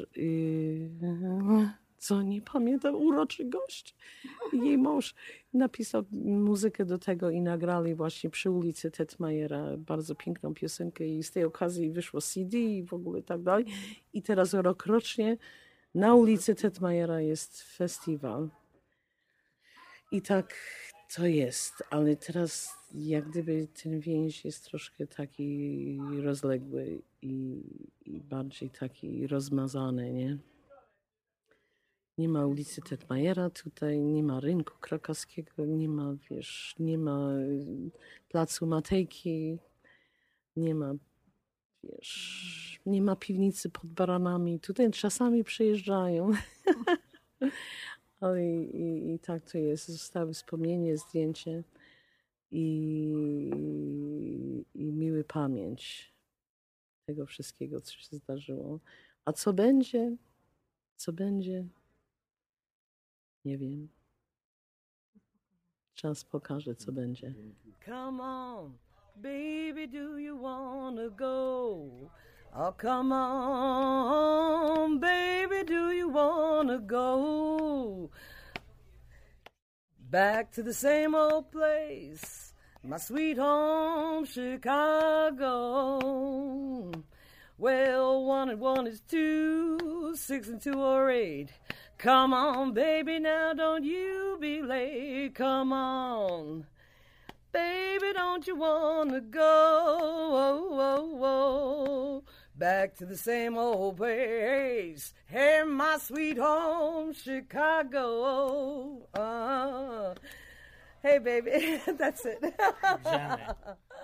co nie pamiętam, uroczy gość. Jej mąż napisał muzykę do tego i nagrali właśnie przy ulicy Tetmajera bardzo piękną piosenkę i z tej okazji wyszło C D i w ogóle tak dalej. I teraz rokrocznie na ulicy Tetmajera jest festiwal. I tak to jest, ale teraz jak gdyby ten więź jest troszkę taki rozległy i, i bardziej taki rozmazany, nie? Nie ma ulicy Tetmajera tutaj, nie ma rynku krakowskiego, nie ma, wiesz, nie ma placu Matejki, nie ma, wiesz, nie ma piwnicy pod baranami. Tutaj czasami przyjeżdżają. Ale i, i, i tak to jest. Zostały wspomnienie, zdjęcie i, i miły pamięć tego wszystkiego, co się zdarzyło. A co będzie? Co będzie? Nie wiem. Czas pokaże, co będzie. Come on, baby, do you wanna go? Oh, come on, baby, do you wanna go? Back to the same old place, my sweet home, Chicago. Well, one and one is two, six and two are eight. Come on, baby, now don't you be late. Come on, baby, don't you wanna go? Oh, oh, oh. Back to the same old place. Hey, my sweet home, Chicago. Uh, hey, baby, that's it. Janet.